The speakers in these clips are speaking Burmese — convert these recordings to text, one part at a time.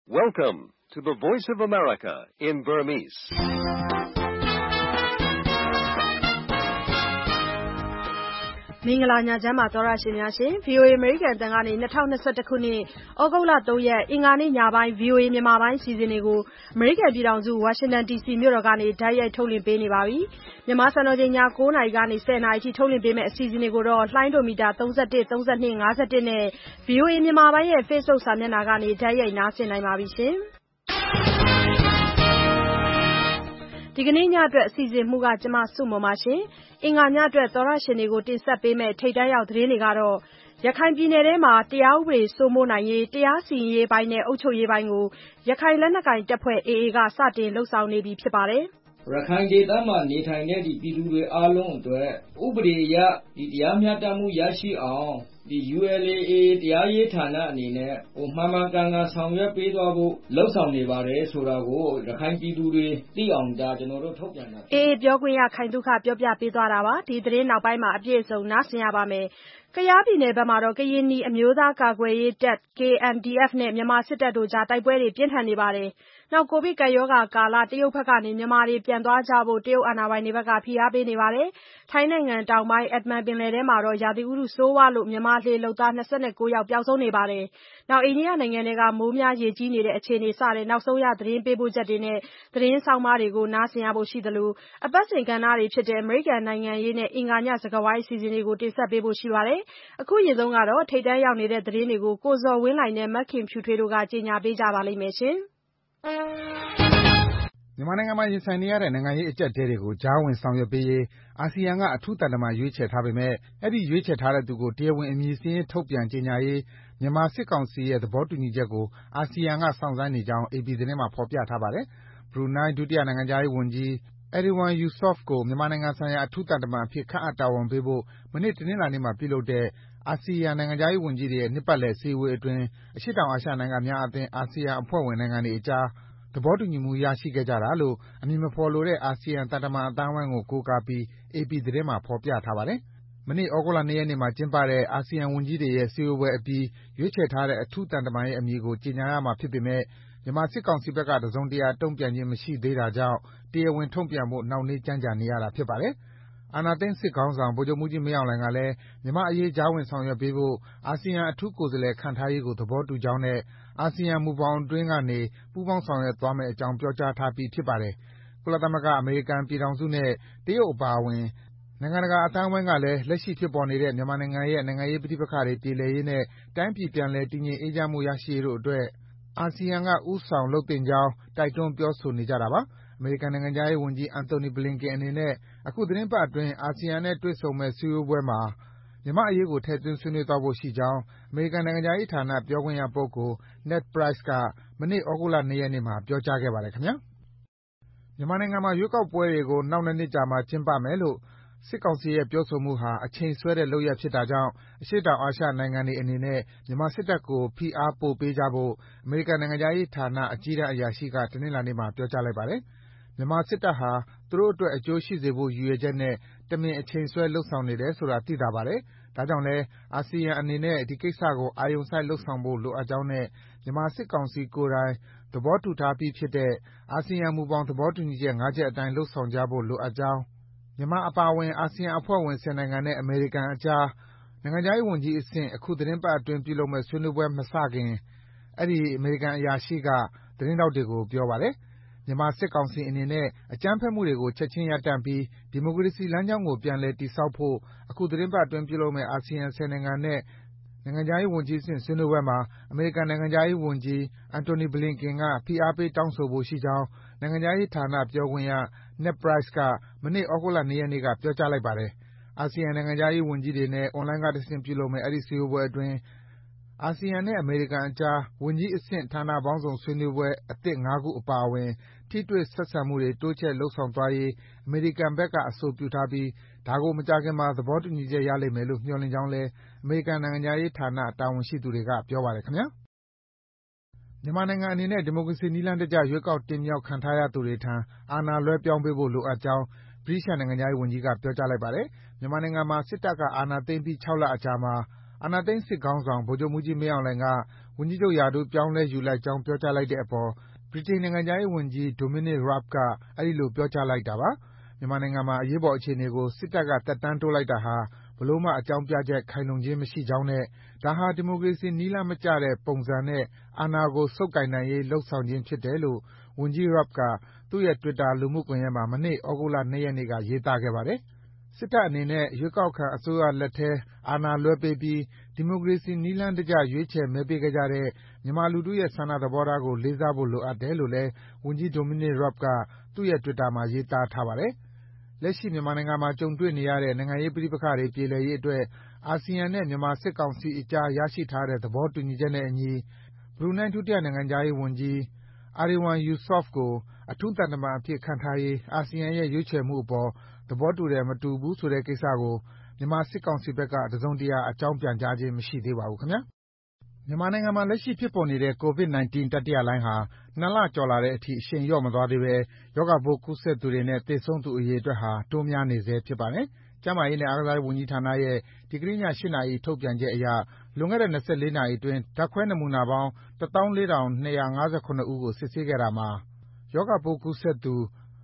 Welcome to the Voice of America in Burmese. ။မင်္ဂလာညချမ်းပါသောရရှင်များရှင် VOA American တန်ကနေ2021ခုနှစ်ဩဂုတ်လ3ရက်အင်္ဂါနေ့ညပိုင်း VOA မြန်မာပိုင်းစီစဉ်တွေကို American ပြည်ထောင်စု Washington DC မြို့တော်ကနေဓာတ်ရိုက်ထုတ်လွှင့်ပေးနေပါပြီ။မြန်မာစံတော်ချိန်ည9:00နာရီကနေ10:00နာရီထိထုတ်လွှင့်ပေးမယ့်အစီအစဉ်တွေကိုတော့လှိုင်းဒိုမီတာ31 32 51နဲ့ VOA မြန်မာပိုင်းရဲ့ Facebook စာမျက်နှာကနေဓာတ်ရိုက်နားဆင်နိုင်ပါပြီရှင်။ဒီကနေ့ညအတွက်အစီအစဉ်မှုကကျမစုမွန်ပါရှင်။အင်္ဂါညအတွက်သောရရှင်တွေကိုတင်ဆက်ပေးမယ့်ထိပ်တန်းရောက်သတင်းတွေကတော့ရခိုင်ပြည်နယ်ထဲမှာတရားဥပဒေစိုးမိုးနိုင်ရေးတရားစီရင်ရေးပိုင်းနဲ့အုပ်ချုပ်ရေးပိုင်းကိုရခိုင်လက်နက်ကိုင်တပ်ဖွဲ့ AA ကစတင်လှုပ်ဆောင်နေပြီဖြစ်ပါတယ်။ရခိုင်ဒေသမှာနေထိုင်တဲ့ပြည်သူတွေအားလုံးအတွက်ဥပဒေအရတရားမျှတမှုရရှိအောင်ULA တရားရေးဌာနအနေနဲ့မှန်မှန်ကန်ကန်ဆောင်ရွက်ပေးသွားဖို့လှုပ်ဆောင်နေပါတယ်ဆိုတာကိုရခိုင်ပြည်သူတွေသိအောင်ကျွန်တော်တို့ထုတ်ပြန်တာ AA ပြောခွင့်ရခိုင်သုခပြောပြပေးသွားတာပါ။ဒီသတင်းနောက်ပိုင်းမှာအပြည့်အစုံနားဆင်ရပါမယ်။ကယားပြည်နယ်ဘက်မှာကရင်နီအမျိုးသားကာကွယ်ရေးတပ် KNDF နဲ့မြန်မာစစ်တပ်တို့ကြားတိုက်ပွဲတွေပြင်းထန်နေပါတယ်။ကိုဗစ်ကပ်ရောဂါကာလတရုတ်ဘက်ကနေမြန်မာတွေပြန်သွားကြဖို့တရုတ်အာဏာပိုင်တွေဘက်ကဖိအားပေးနေပါတယ်။ထိုင်းနိုင်ငံတောင်ပိုင်းအက်ဒမန်ပင်လယ်ထဲမှာရာသီဥတုဆိုးဝါးလို့မြန်မာလှေလုပ်သား29ယောက်ပျောက်ဆုံးနေပါတယ်။အိန္ဒိယနိုင်ငံထဲကမိုးများရေကြီးနေတဲ့အခြေအနေစတဲ့နောက်ဆုံးရသတင်းပေးပို့ချက်တွေနဲ့သတင်းဆောင်းပါးတွေကိုနားဆင်ရဖို့ရှိသလိုအပတ်စဉ်ကဏ္ဍတွေဖြစ်တဲ့အမေရိကန်နိုင်ငံရေးနဲ့အင်္ဂါညစကားဝိုင်းအစီအစဉ်တွေကိုတင်ဆက်ပေးဖို့ရှိပါတယ်။အခုရင်ဆုံးကတော့ထိပ်တန်းရောက်နေတဲ့သတင်းတွေကိုကိုဇော်ဝင်းလှိုင်နဲ့မခင်ဖြူထွေးတို့ကကြေညာပေးကြပါလိမ့်မယ်ရှင်။မြန်မာနိုင်ငံမှာရင်ဆိုင်နေရတဲ့နိုင်ငံရေးအကျပ်အတည်းတွေကိုကြားဝင်ဆောင်ရွက်ပေးရေးအာဆီယံကအထူးသံတမန်ရွေးချယ်ထားပေမဲ့အဲဒီရွေးချယ်ထားတဲ့သူကိုတရားဝင်အမည်စာရင်းထုတ်ပြန်ကြေညာရေးမြန်မာစစ်ကောင်စီရဲ့သဘောတူညီချက်ကိုအာဆီယံကစောင့်ဆိုင်းနေကြောင်း AP သတင်းမှာဖော်ပြထားပါတယ်။ ဘရူနိုင်းဒုတိယနိုင်ငံခြားရေးဝန်ကြီး Erywan Yusof ကိုမြန်မာနိုင်ငံဆိုင်ရာအထူးသံတမန်အဖြစ်ခန့်အပ်တာဝန်ပေးဖို့မနေ့တနင်္လာနေ့မှာပြုလုပ်တဲ့အာဆီယံနိုင်ငံခြားရေးဝန်ကြီးတွေရဲ့နှစ်ပတ်လည်အစည်းအဝေးအတွင်းအရှေ့တောင်အာရှနိုင်ငံများအသင်းအာဆီယံအဖွဲ့ဝင်နိုင်ငံတွေအကြားသဘောတူညီမှုရရှိခဲ့ကြတာလို့အမည်မဖော်လိုတဲ့အာဆီယံသံတမန်အသိုင်းအဝိုင်းကိုကိုးကားပြီး AP သတင်းမှာဖော်ပြထားပါတယ်။မနေ့ဩဂုတ်လ2ရက်နေ့မှာကျင်းပတဲ့အာဆီယံဝန်ကြီးတွေရဲ့စည်းဝေးပွဲအပြီးရွေးချယ်ထားတဲ့အထူးသံတမန်ရဲ့အမည်ကိုကြေညာရမှာဖြစ်ပေမဲ့မြန်မာစစ်ကောင်စီဘက်ကတစုံတရာတုံ့ပြန်ခြင်းမရှိသေးတာကြောင့်တရားဝင်ထုတ်ပြန်ဖို့နှောင့်နှေးကြန့်ကြာနေရတာဖြစ်ပါတယ်။အာဏာသိမ်းစစ်ခေါင်းဆောင်ဗိုလ်ချုပ်မှူးကြီးမင်းအောင်လှိုင်ကလည်းမြန်မာ့အရေးကြားဝင်ဆောင်ရွက်ပေးဖို့အာဆီယံအထူးကိုယ်စားလှယ်ခန့်ထားရေးကိုသဘောတူကြောင်းနဲ့အာဆီယံမူဘောင်အတွင်းကနေပူးပေါင်းဆောင်ရွက်သွားမယ့်အကြောင်းပြောကြားထားပြီးဖြစ်ပါတယ်။ကုလသမဂ္ဂ၊အမေရိကန်ပြည်ထောင်စုနဲ့တရုတ်အပါအဝင်နိုင်ငံတကာအသိုင်းအဝိုင်းကလည်းလက်ရှိဖြစ်ပေါ်နေတဲ့မြန်မာနိုင်ငံရဲ့နိုင်ငံရေးပဋိပက္ခတွေပြေလည်ရေးနဲ့တိုင်းပြည်ပြန်လည်တည်ငြိမ်အေးချမ်းမှုရရှိရေးတို့အတွက်အာဆီယံကဦးဆောင်လုပ်သင့်ကြောင်းတိုက်တွန်းပြောဆိုနေကြတာပါ။အမေရိကန်နိုင်ငံခြားရေးဝန်ကြီး Antony Blinken အနေနဲ့အခုသီတင်းပတ်အတွင်းအာဆီယံနဲ့တွေ့ဆုံမယ့်စည်းဝေးပွဲမှာမြန်မာ့အရေးကိုထည့်သွင်းဆွေးနွေးသွားဖို့ရှိကြောင်းအမေရိကန်နိုင်ငံခြားရေးဌာနပြောခွင့်ရပုဂ္ဂိုလ် Ned Price ကမနေ့ဩဂုတ်လ2ရက်နေ့မှာပြောကြားခဲ့ပါတယ်ခင်ဗျာ။မြန်မာနိုင်ငံမှာရွေးကောက်ပွဲတွေကိုနောက်2နှစ်ကြာမှကျင်းပမယ်လို့စစ်ကောင်စီရဲ့ပြောဆိုမှုဟာအချိန်ဆွဲတဲ့လုပ်ရပ်ဖြစ်တာကြောင့်အရှေ့တောင်အာရှနိုင်ငံတွေအနေနဲ့မြန်မာစစ်တပ်ကိုဖိအားပိုပေးကြဖို့အမေရိကန်နိုင်ငံခြားရေးဌာနအကြီးတန်းအရာရှိကတနင်္လာနေ့မှာပြောကြားလိုက်ပါတယ်။မြန်မာစစ်တပ်ဟာသူတို့အတွက်အကျိုးရှိစေဖို့ရည်ရွယ်ချက်နဲ့တမင်အချိန်ဆွဲလုပ်ဆောင်နေတယ်ဆိုတာသိသာပါတယ်။ဒါကြောင့်လည်းအာဆီယံအနေနဲ့ဒီကိစ္စကိုအာရုံစိုက်လုပ်ဆောင်ဖို့လိုအပ်ကြောင်းနဲ့မြန်မာစစ်ကောင်စီကိုယ်တိုင်သဘောတူထားပြီးဖြစ်တဲ့အာဆီယံမူဘောင်သဘောတူညီချက်5ချက်အတိုင်းလုပ်ဆောင်ကြဖို့လိုအပ်ကြောင်းမြန်မာအပါအဝင်အာဆီယံအဖွဲ့ဝင်10နိုင်ငံနဲ့အမေရိကန်အကြားနိုင်ငံခြားရေးဝန်ကြီးအဆင့်အခုသီတင်းပတ်အတွင်းပြုလုပ်မယ့်ဆွေးနွေးပွဲမစခင်အဲဒီအမေရိကန်အရာရှိကသတင်းထောက်တွေကိုပြောပါတယ်။မြန်မာစစ်ကောင်စီအနေနဲ့အကြမ်းဖက်မှုတွေကိုချက်ချင်းရပ်တန့်ပြီးဒီမိုကရေစီလမ်းကြောင်းကိုပြန်လည်တည်ဆောက်ဖို့အခုသီတင်းပတ်အတွင်းပြုလုပ်မယ့်အာဆီယံ10နိုင်ငံနဲ့နိုင်ငံခြားရေးဝန်ကြီးအဆင့်ဆွေးနွေးပွဲမှာအမေရိကန်နိုင်ငံခြားရေးဝန်ကြီး Antony Blinken ကဖိအားပေးတောင်းဆိုဖို့ရှိကြောင်းနိုင်ငံခြားရေးဌာနပြောခွင့်ရ Ned Price ကမနေ့ဩဂုတ်လ2ရက်နေ့ကပြောကြားလိုက်ပါတယ်။အာဆီယံနိုင်ငံခြားရေးဝန်ကြီးတွေနဲ့အွန်လိုင်းကတဆင့်ပြုလုပ်မယ့်အဲဒီစည်းဝေးပွဲအတွင်းအာဆီယံနဲ့အမေရိကန်အကြားဝန်ကြီးအဆင့်ဌာနပေါင်းစုံဆွေးနွေးပွဲအသစ်5ခုအပါအဝင်ထိတွေ့ဆက်ဆံမှုတွေတိုးချဲ့လုပ်ဆောင်သွားရေးအမေရိကန်ဘက်ကအဆိုပြုထားပြီးဒါကိုမကြာခင်မှာသဘောတူညီချက်ရလိမ့်မယ်လို့မျှော်လင့်ကြောင်းလည်းအမေရိကန်နိုင်ငံခြားရေးဌာနတာဝန်ရှိသူတွေကပြောပါတယ်ခင်ဗျာ။မြန်မာနိုင်ငံအနေနဲ့ဒီမိုကရေစီနည်းလမ်းတကျရွေးကောက်တင်မြှောက်ခံထားရသူတွေထံအာဏာလွဲပြောင်းပေးဖို့လိုအပ်ကြောင်းဗြိတိသျှနိုင်ငံခြားရေးဝန်ကြီးကပြောကြားလိုက်ပါတယ်။မြန်မာနိုင်ငံမှာစစ်တပ်ကအာဏာသိမ်းပြီး6လအကြာမှာအာဏာသိမ်းစစ်ခေါင်းဆောင်ဗိုလ်ချုပ်မှူးကြီးမင်းအောင်လှိုင်ကဝန်ကြီးချုပ်ရာထူးပြောင်းလဲယူလိုက်ကြောင်းပြောကြားလိုက်တဲ့အပေါ်ဗြိတိန်နိုင်ငံခြားရေးဝန်ကြီး Dominic Raab ကအဲဒီလိုပြောကြားလိုက်တာပါ။မြန်မာနိုင်ငံမှာအရေးပေါ်အခြေအနေကိုစစ်တပ်ကသက်တမ်းတိုးလိုက်တာဟာဘယ်လိုမှအကြောင်းပြချက်ခိုင်လုံခြင်းမရှိကြောင်းနဲ့ဒါဟာဒီမိုကရေစီနည်းလမ်းမကျတဲ့ပုံစံနဲ့အာဏာကိုဆုပ်ကိုင်နိုင်ရေးလုပ်ဆောင်ခြင်းဖြစ်တယ်လို့ဝန်ကြီး Raab ကသူ့ရဲ့ Twitter လူမှုကွန်ယက်မှာမနေ့သြဂုတ်လ 2 ရက်နေ့ကရေးသားခဲ့ပါတယ်။စစ်တပ်အနေနဲ့ရွေးကောက်ခံအစိုးရလက်ထဲအာဏာလွှဲပေးပြီးဒီမိုကရေစီနည်းလမ်းတကျရွေးချယ်မဲပေးခဲ့ကြတဲ့မြန်မာလူထုရဲ့ဆန္ဒသဘောထားကိုလေးစားဖို့လိုအပ်တယ်လို့လည်းဝန်ကြီး Dominic Raab ကသူ့ရဲ့ Twitter မှာရေးသားထားပါတယ်။လက်ရှိမြန်မာနိုင်ငံမှာကြုံတွေ့နေရတဲ့နိုင်ငံရေးပဋိပက္ခတွေပြေလည်ရေးအတွက်အာဆီယံနဲ့မြန်မာစစ်ကောင်စီအကြားရရှိထားတဲ့သဘောတူညီချက်နဲ့အညီဘရူနိုင်းဒုတိယနိုင်ငံခြားရေးဝန်ကြီး Erywan Yusof ကိုအထူးသံတမန်အဖြစ်ခန့်ထားရေးအာဆီယံရဲ့ရွေးချယ်မှုအပေါ်သဘောတူတယ်မတူဘူးဆိုတဲ့ကိစ္စကိုမြန်မာစစ်ကောင်စီဘက်ကတစုံတရာအကြောင်းပြန်ကြားခြင်းမရှိသေးပါဘူးခင်ဗျာ။မြန်မာနိုင်ငံမှာလက်ရှိဖြစ်ပေါ်နေတဲ့ COVID-19 တတိယလှိုင်းဟာ2 လကျော်လာတဲ့အထိအရှိန်လျော့မသွားသေးဘဲရောဂါပိုးကူးစက်သူတွေနဲ့သေဆုံးသူအရေအတွက်ဟာတိုးများနေဆဲဖြစ်ပါတယ်။ကျန်းမာရေးနဲ့အားကစားဝန်ကြီးဌာနရဲ့ဒီကနေ့ည 8 နာရီထုတ်ပြန်ချက်အရလွန်ခဲ့တဲ့24နာရီအတွင်းဓာတ်ခွဲနမူနာပေါင်း 14258 ဦးကိုစစ်ဆေးခဲ့တာမှာရောဂါပိုးကူးစက်သူ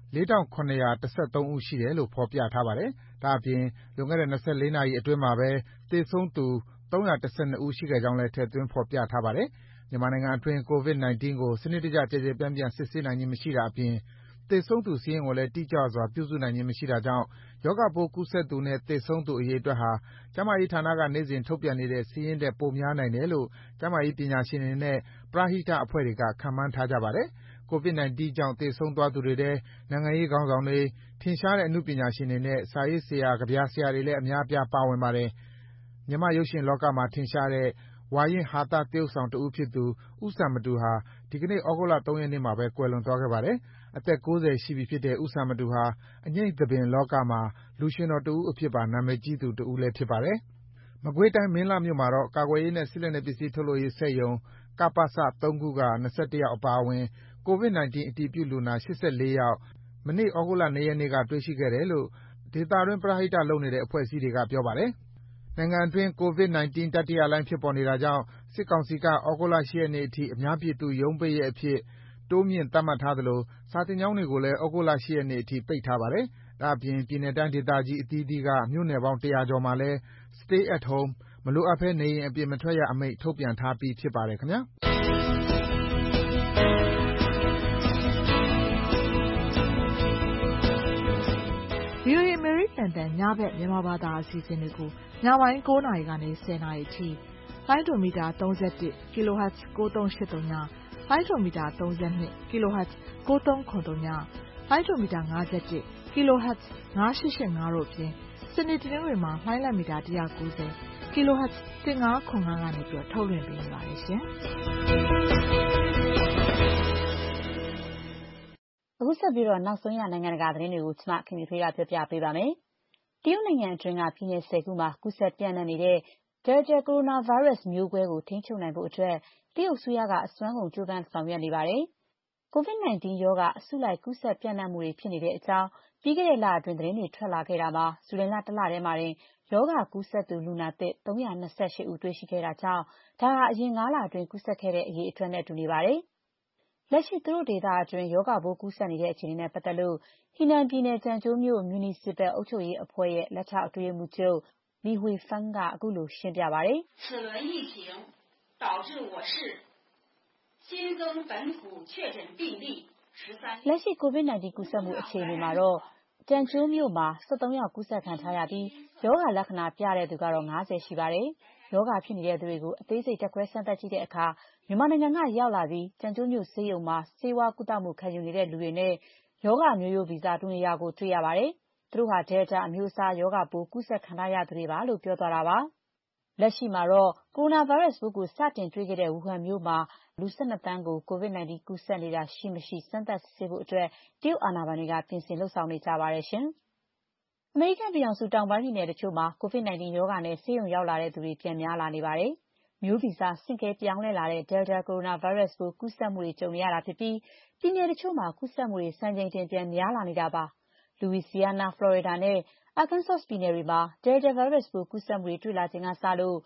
4713 ဦးရှိတယ်လို့ဖော်ပြထားပါတယ်။ဒါ့အပြင်လွန်ခဲ့တဲ့24နာရီအတွင်းမှာပဲသေဆုံးသူ312ဦးရှိခဲ့ကြောင်းလည်းထည့်သွင်းဖော်ပြထားပါတယ်။မြန်မာနိုင်ငံအတွင်း COVID-19 ကိုစနစ်တကျကျယ်ကျယ်ပြန့်ပြန့်စစ်ဆေးနိုင်ခြင်းမရှိတာအပြင်သေဆုံးသူစာရင်းကိုလည်းတိကျစွာပြုစုနိုင်ခြင်းမရှိတာကြောင့်ရောဂါပိုးကူးစက်သူနဲ့သေဆုံးသူအရေအတွက်ဟာကျန်းမာရေးဌာနကနေ့စဉ်ထုတ်ပြန်နေတဲ့စာရင်းထက်ပိုများနိုင်တယ်လို့ကျန်းမာရေးပညာရှင်တွေနဲ့ပရဟိတအဖွဲ့တွေကခန့်မှန်းထားကြပါတယ်။ COVID-19 ကြောင့်သေဆုံးသွားသူတွေထဲနိုင်ငံရေးခေါင်းဆောင်တွေ၊ထင်ရှားတဲ့အနုပညာရှင်တွေနဲ့စာရေးဆရာ၊ကဗျာဆရာတွေလည်းအများအပြားပါဝင်ပါတယ်။မြန်မာ့ရုပ်ရှင်လောကမှာထင်ရှားတဲ့ဝါရင့်ဟာသသရုပ်ဆောင်တဦးဖြစ်သူဦးစံမတူဟာဒီကနေ့သြဂုတ်လ 3 ရက်နေ့မှာပဲကွယ်လွန်သွားခဲ့ပါတယ်။အသက်90ရှိပြီဖြစ်တဲ့ဦးစံမတူဟာအငြိမ့်သဘင်လောကမှာလူရွှင်တော်တဦးအဖြစ်ပါနာမည်ကြီးသူတဦးလည်းဖြစ်ပါတယ်။မကွေးတိုင်းမင်းလှမြို့မှာတော့ကာကွယ်ရေးနဲ့စစ်လက်နက်ပစ္စည်းထုတ်လုပ်ရေးစက်ရုံ ကပစ ၃ ခုက 21 ယောက်အပါအဝင် COVID-19 အတည်ပြုလူနာ 84 ယောက်မနေ့သြဂုတ်လ 2 ရက်နေ့ကတွေ့ရှိခဲ့တယ်လို့ဒေသတွင်းပရဟိတလုပ်နေတဲ့အဖွဲ့အစည်းတွေကပြောပါတယ်။နိုင်ငံအတွင်း COVID-19 တတိယလှိုင်းဖြစ်ပေါ်နေတာကြောင့်စစ်ကောင်စီကသြဂုတ်လ 8 ရက်နေ့အထိအများပြည်သူရုံးပိတ်ရက်အဖြစ်တိုးမြှင့်သတ်မှတ်ထားသလိုစာသင်ကျောင်းတွေကိုလည်းသြဂုတ်လ 8 ရက်နေ့အထိပိတ်ထားပါတယ်။ဒါ့အပြင်ပြည်နယ်တိုင်းဒေသကြီးအသီးသီးကမြို့နယ်ပေါင်း 100 ကျော်မှာလည်း Stay at Home မလိုအပ်ဘဲနေအိမ်အပြင်မထွက်ရအမိန့်ထုတ်ပြန်ထားပြီးဖြစ်ပါတယ်ခင်ဗျာ။ VOA အမေရိကန်တန်ညဘက်မြန်မာဘာသာအစီအစဉ်တွေကိုညပိုင်း9နာရီကနေ10နာရီအထိလိုင်းဒိုမီတာ31 kHz 9383ညလိုင်းဒိုမီတာ32 kHz 9393ညလိုင်းဒိုမီတာ51 kHz 9885တို့အပြင်စနေတနင်္ဂနွေမှာလိုင်းလံမီတာ190 kHz 1505ကနေပြီးထုတ်လွှင့်ပေးနေပါတယ်ရှင်။အခုဆက်ပြီးတော့နောက်ဆုံးရနိုင်ငံတကာသတင်းတွေကိုကျမခင်ဗျထွေးကပြောပြပေးပါမယ်။တရုတ်နိုင်ငံအတွင်းကပြည်내10ခုမှာကူးစက်ပြန့်နှံ့နေတဲ့ Delta Coronavirus မျိုးကွဲကိုထိန်းချုပ်နိုင်ဖို့အတွက်တရုတ်အစိုးရကအစွမ်းကုန်ကြိုးပမ်းဆောင်ရွက်နေပါတယ်။ COVID-19 ရောဂါအစုလိုက်ကူးစက်ပြန့်နှံ့မှုတွေဖြစ်နေတဲ့အကြောင်းပြီးခဲ့တဲ့လအတွင်းသတင်းတွေထွက်လာခဲ့တာမှာဇူလိုင်လတလထဲမှာတင်ရောဂါကူးစက်သူလူနာသစ်328ဦးတွေ့ရှိခဲ့တာကြောင့်ဒါဟာအရင်9လအတွင်းကူးစက်ခဲ့တဲ့အရေအတွက်နဲ့တူနေပါတယ်။လက်ရှိသူတို့ဒေသအတွင်းရောဂါပိုးကူးစက်နေတဲ့အခြေအနေနဲ့ပတ်သက်လို့ဟီနန်ပြည်နယ်ကျန်ကျိုးမြို့မြူနီစပယ်အုပ်ချုပ်ရေးအဖွဲ့ရဲ့လက်ထောက်အတွင်းရေးမှူးချုပ်လီဟွေဖန်းကအခုလိုရှင်းပြပါတယ်။此轮疫情导致我市新增本土确诊病例13လက်ရှိ COVID-19 ကူးစက်မှုအခြေအနေမှာတော့ကျန်ကျိုးမြို့မှာ73ယောက်ကူးစက်ခံထားရပြီးရောဂါလက္ခဏာပြတဲ့သူကတော့90ရှိပါတယ်။ရောဂါဖြစ်နေတဲ့သူတွေကိုအသေးစိတ်တက်ခွဲစမ်းသပ်ကြည့်တဲ့အခါမြန်မာနိုင်ငံကရောက်လာပြီးကျန်ကျိုးမြို့ဆေးရုံမှာဆေးဝါးကုသမှုခံယူနေတဲ့လူတွေနဲ့ရောဂါမျိုးရိုးဗီဇတူနေတာကိုတွေ့ရပါတယ်။သူတို့ဟာ Delta အမျိုးအစားရောဂါပိုးကူးစက်ခံထားရသူတွေပါလို့ပြောသွားတာပါ။လက်ရှိမှာတော့ကိုရိုနာဗိုင်းရပ်စ်ပိုးကိုစတင်တွေ့ခဲ့တဲ့ဝူဟန်မြို့မှာလူ12သန်းကို COVID-19 ကူးစက်နေတာရှိမရှိစမ်းသပ်စစ်ဆေးဖို့အတွက်တရုတ်အာဏာပိုင်တွေကပြင်ဆင်လုပ်ဆောင်နေကြပါတယ်ရှင်။အမေရိကန်ပြည်ထောင်စုတောင်ပိုင်းပြည်နယ်တချို့မှာ COVID-19 ရောဂါနဲ့ဆေးရုံရောက်လာတဲ့သူတွေပြန်များလာနေပါတယ်။မျိုးဗီဇဆင့်ကဲပြောင်းလဲလာတဲ့ Delta Coronavirus ပိုးကူးစက်မှုတွေကြုံနေရတာဖြစ်ပြီးပြည်နယ်တချို့မှာကူးစက်မှုတွေစံချိန်တင်ပြန်များလာနေတာပါ။ Louisiana, Florida နဲ့ Arkansas ပြည်နယ်တွေမှာ Delta virus ပိုးကူးစက်မှုတွေတွေ့လာချိန်ကစလို့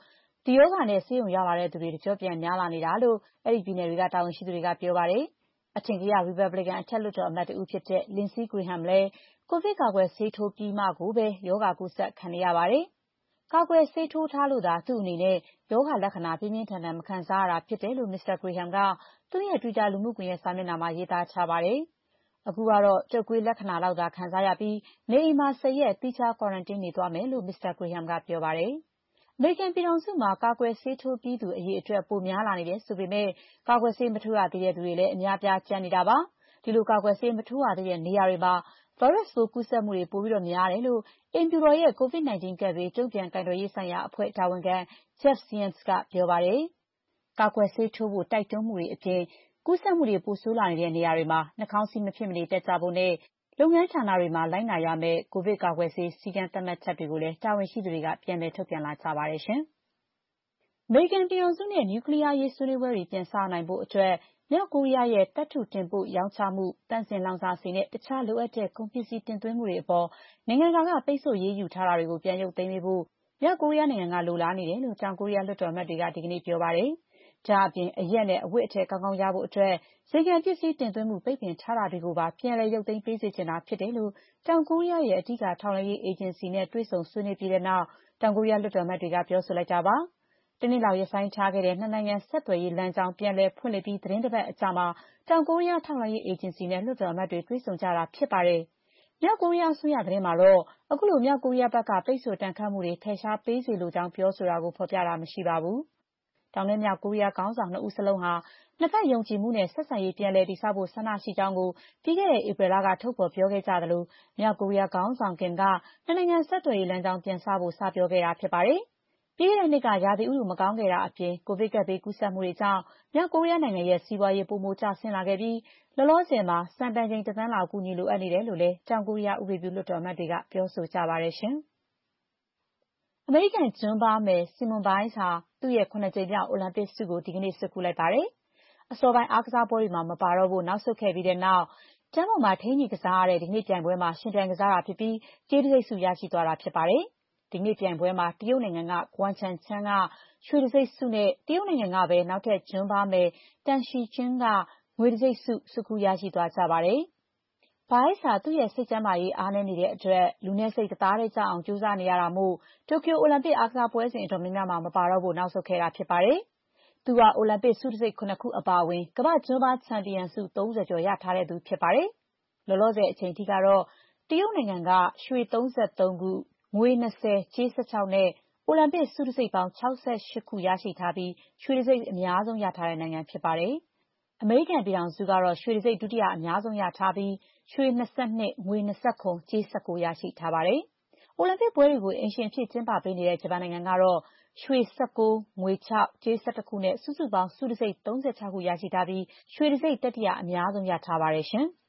ဒီရောဂါနဲ့ဆေးရုံရောက်လာတဲ့သူတွေတကျော့ပြန်များလာနေတာလို့အဲ့ဒီပြည်နယ်တွေကတာဝန်ရှိသူတွေကပြောပါတယ်။အထင်ကရ Republican အထက်လွှတ်တော်အမတ်တဦးဖြစ်တဲ့ Lindsey Graham လည်းကိုဗစ်ကာကွယ်ဆေးထိုးပြီးမှကိုပဲရောဂါကူးစက်ခံနေရပါတယ်။ကာကွယ်ဆေးထိုးထားလို့သာသူ့အနေနဲ့ရောဂါလက္ခဏာပြင်းပြင်းထန်ထန်မခံစားရတာဖြစ်တယ်လို့ Mr. Graham ကသူ့ရဲ့ Twitter လူမှုကွန်ရက်စာမျက်နှာမှာရေးသားထားပါတယ်။အခုကတော့တုပ်ကွေးလက္ခဏာလောက်သာခံစားရပြီးနေအိမ်မှာ10 ရက်သီးခြား quarantine နေသွားမယ်လို့ Mr. Graham ကပြောပါတယ်။အမေရိကန်ပြည်ထောင်စုမှာကာကွယ်ဆေးထိုးပြီးသူအရေအတွက်ပိုများလာနေတယ်ဆိုပေမဲ့ကာကွယ်ဆေးမထိုးရသေးတဲ့သူတွေလည်းအများအပြားကျန်နေတာပါ။ဒီလိုကာကွယ်ဆေးမထိုးရသေးတဲ့နေရာတွေမှာဗိုင်းရပ်စ်ပိုးကူးစက်မှုတွေပိုများတယ်လို့အိမ်ဖြူတော်ရဲ့ COVID-19 ကပ်ဘေးတုံ့ပြန်ကိုင်တွယ်ရေးဆိုင်ရာအဖွဲ့တာဝန်ခံ Jeff Zients ကပြောပါတယ်။ကာကွယ်ဆေးထိုးဖို့တိုက်တွန်းမှုတွေအပြင်ကူးစက်မှုတွေပိုဆိုးလာနေတဲ့နေရာတွေမှာနှာခေါင်းစည်းမဖြစ်မနေတပ်ကြဖို့နဲ့လုပ်ငန်းဌာနတွေမှာလိုက်နာရမယ့်ကိုဗစ်ကာကွယ်ဆေးစည်းကမ်းသတ်မှတ်ချက်တွေကိုလည်းတာဝန်ရှိသူတွေကပြန်လည်ထုတ်ပြန်လာကြပါတယ်ရှင်။အမေရိကန်ပြည်ထောင်စုနဲ့နျူကလ িয়ার ရေးဆွေးနွေးပွဲတွေပြန်စနိုင်ဖို့အတွက်မြောက်ကိုရီးယားရဲ့သတ္တုတင်ပို့ရောင်းချမှု၊သန့်စင်လောင်စာဆီနဲ့တခြားလိုအပ်တဲ့ကုန်ပစ္စည်းတင်သွင်းမှုတွေအပေါ်နိုင်ငံတကာကပိတ်ဆို့အရေးယူထားတာတွေကိုပြန်ရုပ်သိမ်းပေးဖို့မြောက်ကိုရီးယားနိုင်ငံကလိုလားနေတယ်လို့တောင်ကိုရီးယားလွှတ်တော်အမတ်တွေကဒီကနေ့ပြောပါတယ်။ဒါ့အပြင်အရက်နဲ့အဝတ်အထည်ကောင်းကောင်းရဖို့အတွက်ဇိမ်ခံပစ္စည်းတင်သွင်းမှုပိတ်ပင်ထားတာတွေကိုပါပြန်လည်ရုပ်သိမ်းပေးစေချင်တာဖြစ်တယ်လို့တောင်ကိုရီးယားရဲ့အဓိကထောက်လှမ်းရေးအေဂျင်စီနဲ့တွေ့ဆုံဆွေးနွေးပြီးတဲ့နောက်တောင်ကိုရီးယားလွှတ်တော်အမတ်တွေကပြောဆိုလိုက်တာပါ။တနေ့လောက်ရပ်ဆိုင်းထားခဲ့တဲ့နှစ်နိုင်ငံဆက်သွယ်ရေးလမ်းကြောင်းပြန်လည်ဖွင့်လှစ်ပြီးသီတင်းတပတ်အကြာမှာတောင်ကိုရီးယားထောက်လှမ်းရေးအေဂျင်စီနဲ့လွှတ်တော်အမတ်တွေတွေ့ဆုံကြတာဖြစ်ပါတယ်။မြောက်ကိုရီးယားအစိုးရသတင်းမှာတော့အခုလိုမြောက်ကိုရီးယားဘက်ကပိတ်ဆို့ဒဏ်ခတ်မှုတွေဖယ်ရှားပေးစေလိုကြောင်းပြောဆိုတာကိုဖော်ပြတာမရှိပါဘူး။တောင်နဲ့မြောက်ကိုရီးယားခေါင်းဆောင်နှစ်ဦးစလုံးဟာနှစ်ဖက်ယုံကြည်မှုနဲ့ဆက်ဆံရေးပြန်လည်တည်ဆောက်ဖို့ဆန္ဒရှိကြောင်းကိုပြီးခဲ့တဲ့ဧပြီလကထုတ်ဖော်ပြောခဲ့ကြသလိုမြောက်ကိုရီးယားခေါင်းဆောင်ကင်ကနှစ်နိုင်ငံဆက်သွယ်ရေးလမ်းကြောင်းပြန်စဖို့စပြောခဲ့တာဖြစ်ပါတယ်။ပြီးခဲ့တဲ့နှစ်ကရာသီဥတုမကောင်းခဲ့တာအပြင်ကိုဗစ်ကပ်ဘေးကူးစက်မှုတွေကြောင့်မြောက်ကိုရီးယားနိုင်ငံရဲ့စီးပွားရေးပိုမိုကျဆင်းလာခဲ့ပြီးလောလောဆယ်မှာစံတန်ချိန်1 သန်းလောက်အကူအညီလိုအပ်နေတယ်လို့လည်းတောင်ကိုရီးယားဥပဒေပြုလွှတ်တော်အမတ်တွေကပြောဆိုကြပါတယ်ရှင်။အမေရိကန်ဂျွမ်းဘားမယ် Simone Biles ဟာသူ့ရဲ့7 ကြိမ်မြောက်အိုလံပစ်ဆုကိုဒီကနေ့ဆွတ်ခူးလိုက်ပါတယ်။အစောပိုင်းအားကစားပွဲတွေမှာမပါတော့ဖို့နောက်ဆုတ်ခဲ့ပြီးတဲ့နောက်ကျမ်းပေါ်မှာထိန်းညီကစားရတဲ့ဒီကနေ့ပြိုင်ပွဲမှာရှင်ပြိုင်ကစားတာဖြစ်ပြီးကြေးတံဆိပ်ဆုရရှိသွားတာဖြစ်ပါတယ်။ဒီကနေ့ပြိုင်ပွဲမှာတရုတ်နိုင်ငံက Guan Chengchen ကရွှေတံဆိပ်ဆုနဲ့တရုတ်နိုင်ငံကပဲနောက်ထပ်ဂျွမ်းဘားမယ် Tang Shijing ကငွေတံဆိပ်ဆုဆွတ်ခူးရရှိသွားကြပါတယ်။ Biles ဟာသူ့ရဲ့စိတ်ကျန်းမာရေးအားနည်းနေတဲ့အတွက်လူနဲ့စိတ်တသားတည်းကျအောင်ကြိုးစားနေရတာမို့တိုကျိုအိုလံပစ်အားကစားပွဲစဉ်အတော်များများမှာမပါတော့ဖို့နောက်ဆုတ်ခဲ့တာဖြစ်ပါတယ်။သူဟာအိုလံပစ်ဆုတံဆိပ်7 ခုအပါအဝင်ကမ္ဘာ့ဂျွမ်းဘားချန်ပီယံဆု30 ကျော်ရထားတဲ့သူဖြစ်ပါတယ်။လောလောဆယ်အချိန်ထိကတော့တရုတ်နိုင်ငံကရွှေ33ခု၊ငွေ20၊ကြေး16နဲ့အိုလံပစ်ဆုတံဆိပ်ပေါင်း68ခုရရှိထားပြီးရွှေတံဆိပ်အများဆုံးရထားတဲ့နိုင်ငံဖြစ်ပါတယ်။အမေရိကန်ပြည်ထောင်စုကတော့ရွှေတံဆိပ်ဒုတိယအများဆုံးရထားပြီးရွှေ22၊ငွေ29၊ကြေး19ရရှိထားပါတယ်။အိုလံပစ်ပွဲတွေကိုအိမ်ရှင်အဖြစ်ကျင်းပပေးနေတဲ့ဂျပန်နိုင်ငံကတော့ရွှေ19၊ငွေ6၊ကြေး11ခုနဲ့စုစုပေါင်းဆုတံဆိပ်36ခုရရှိထားပြီးရွှေတံဆိပ်တတိယအများဆုံးရထားပါတယ်ရှင်။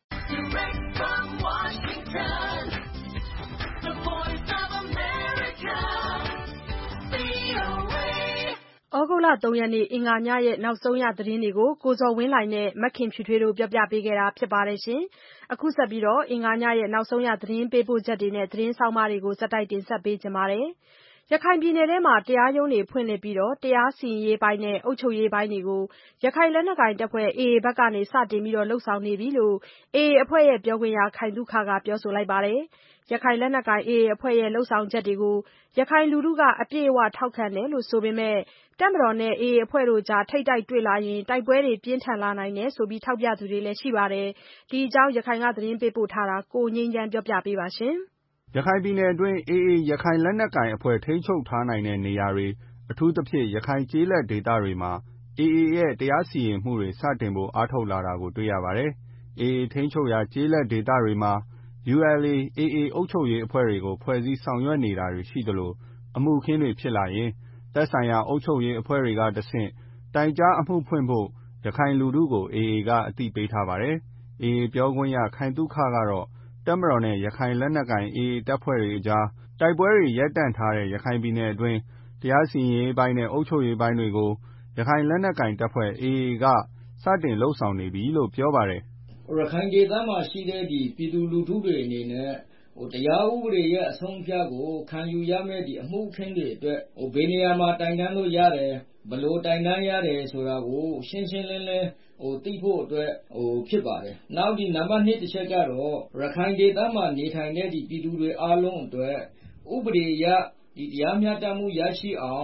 ဩဂုတ်လ 3 ရက်နေ့အင်္ဂါညရဲ့နောက်ဆုံးရသတင်းတွေကိုကိုဇော်ဝင်းလှိုင်နဲ့မခင်ဖြူထွေးတို့ပြောပြပေးခဲ့တာဖြစ်ပါတယ်။အခုဆက်ပြီးအင်္ဂါညရဲ့နောက်ဆုံးရသတင်းပေးပို့ချက်တွေနဲ့သတင်းဆောင်းပါးတွေကိုဆက်တိုက်တင်ဆက်ပေးချင်ပါတယ်။ရခိုင်ပြည်နယ်ထဲမှာတရားရုံးတွေဖွင့်လှစ်ပြီးတရားစီရင်ရေးပိုင်းနဲ့အုပ်ချုပ်ရေးပိုင်းတွေကိုရခိုင်လက်နက်ကိုင်တပ်ဖွဲ့ AA ဘက်ကစတင်လုပ်ဆောင်နေပြီလို့ AA အဖွဲ့ပြောခွင့်ရခိုင်သုခကပြောဆိုလိုက်ပါတယ်။ရခိုင်လက်နက်ကိုင် AA အဖွဲ့ရဲ့လုပ်ဆောင်ချက်တွေကိုရခိုင်လူထုကအပြည့်အဝထောက်ခံတယ်လို့ဆိုပေမဲ့တပ်မတော်နဲ့ AA အဖွဲ့ကြားထိပ်တိုက်တွေ့လာရင်တိုက်ပွဲတွေပြင်းထန်လာနိုင်တယ်လို့ထောက်ပြသူတွေလည်းရှိပါတယ်။ဒီအကြောင်းရခိုင်ကသတင်းပေးပို့ထားတာကိုငြိမ်းချမ်းပြောပြပေးပါမယ်။ရခိုင်ပြည်နယ်အတွင်း AA ရခိုင်လက်နက်ကိုင်အဖွဲ့ထိန်းချုပ်ထားနိုင်တဲ့နေရာတွေအထူးသဖြင့်ရခိုင်ကျေးလက်ဒေသတွေမှာ AA ရဲ့တရားစီရင်မှုတွေစတင်ဖို့အားထုတ်လာတာကိုတွေ့ရပါတယ်။ AA ထိန်းချုပ်ရာကျေးလက်ဒေသတွေမှာ ULA/AA အုပ်ချုပ်ရေးအဖွဲ့တွေကိုဖွဲ့စည်းဆောင်ရွက်နေတာတွေရှိသလိုအမှုအခင်းတွေဖြစ်လာရင်သက်ဆိုင်ရာအုပ်ချုပ်ရေးအဖွဲ့တွေကတဆင့်တိုင်ကြားအမှုဖွင့်ဖို့ရခိုင်လူထုကို AA ကအသိပေးထားပါတယ်။ AA ပြောခွင့်ရခိုင်သုခကတော့တပ်မတော်နဲ့ရခိုင်လက်နက်ကိုင် AA တပ်ဖွဲ့တွေကြားတိုက်ပွဲတွေရပ်တန့်ထားတဲ့ရခိုင်ပြည်နယ်အတွင်းတရားစီရင်ရေးပိုင်းနဲ့အုပ်ချုပ်ရေးပိုင်းတွေကိုရခိုင်လက်နက်ကိုင်တပ်ဖွဲ့ AA ကစတင်လုပ်ဆောင်နေပြီလို့ပြောပါတယ်။ရခိုင်ဒေသမှာရှိတဲ့ပြည်သူလူထုတွေအနေနဲ့တရားဥပဒေရဲ့အဆုံးအဖြတ်ကိုခံယူရမယ့်အမှုအခင်းတွေအတွက်ဘယ်နေရာမှာတိုင်တန်းလို့ရတယ်ဘယ်လိုတိုင်တန်းရတယ်ဆိုတာကိုရှင်းရှင်းလင်းလင်းသိဖို့အတွက်ဖြစ်ပါတယ်။နောက်နံပါတ်2တစ်ချက်ကတော့ရခိုင်ဒေသမှာနေထိုင်တဲ့ပြည်သူတွေအားလုံးအတွက်ဥပဒေအရတရားမျှတမှုရရှိအောင်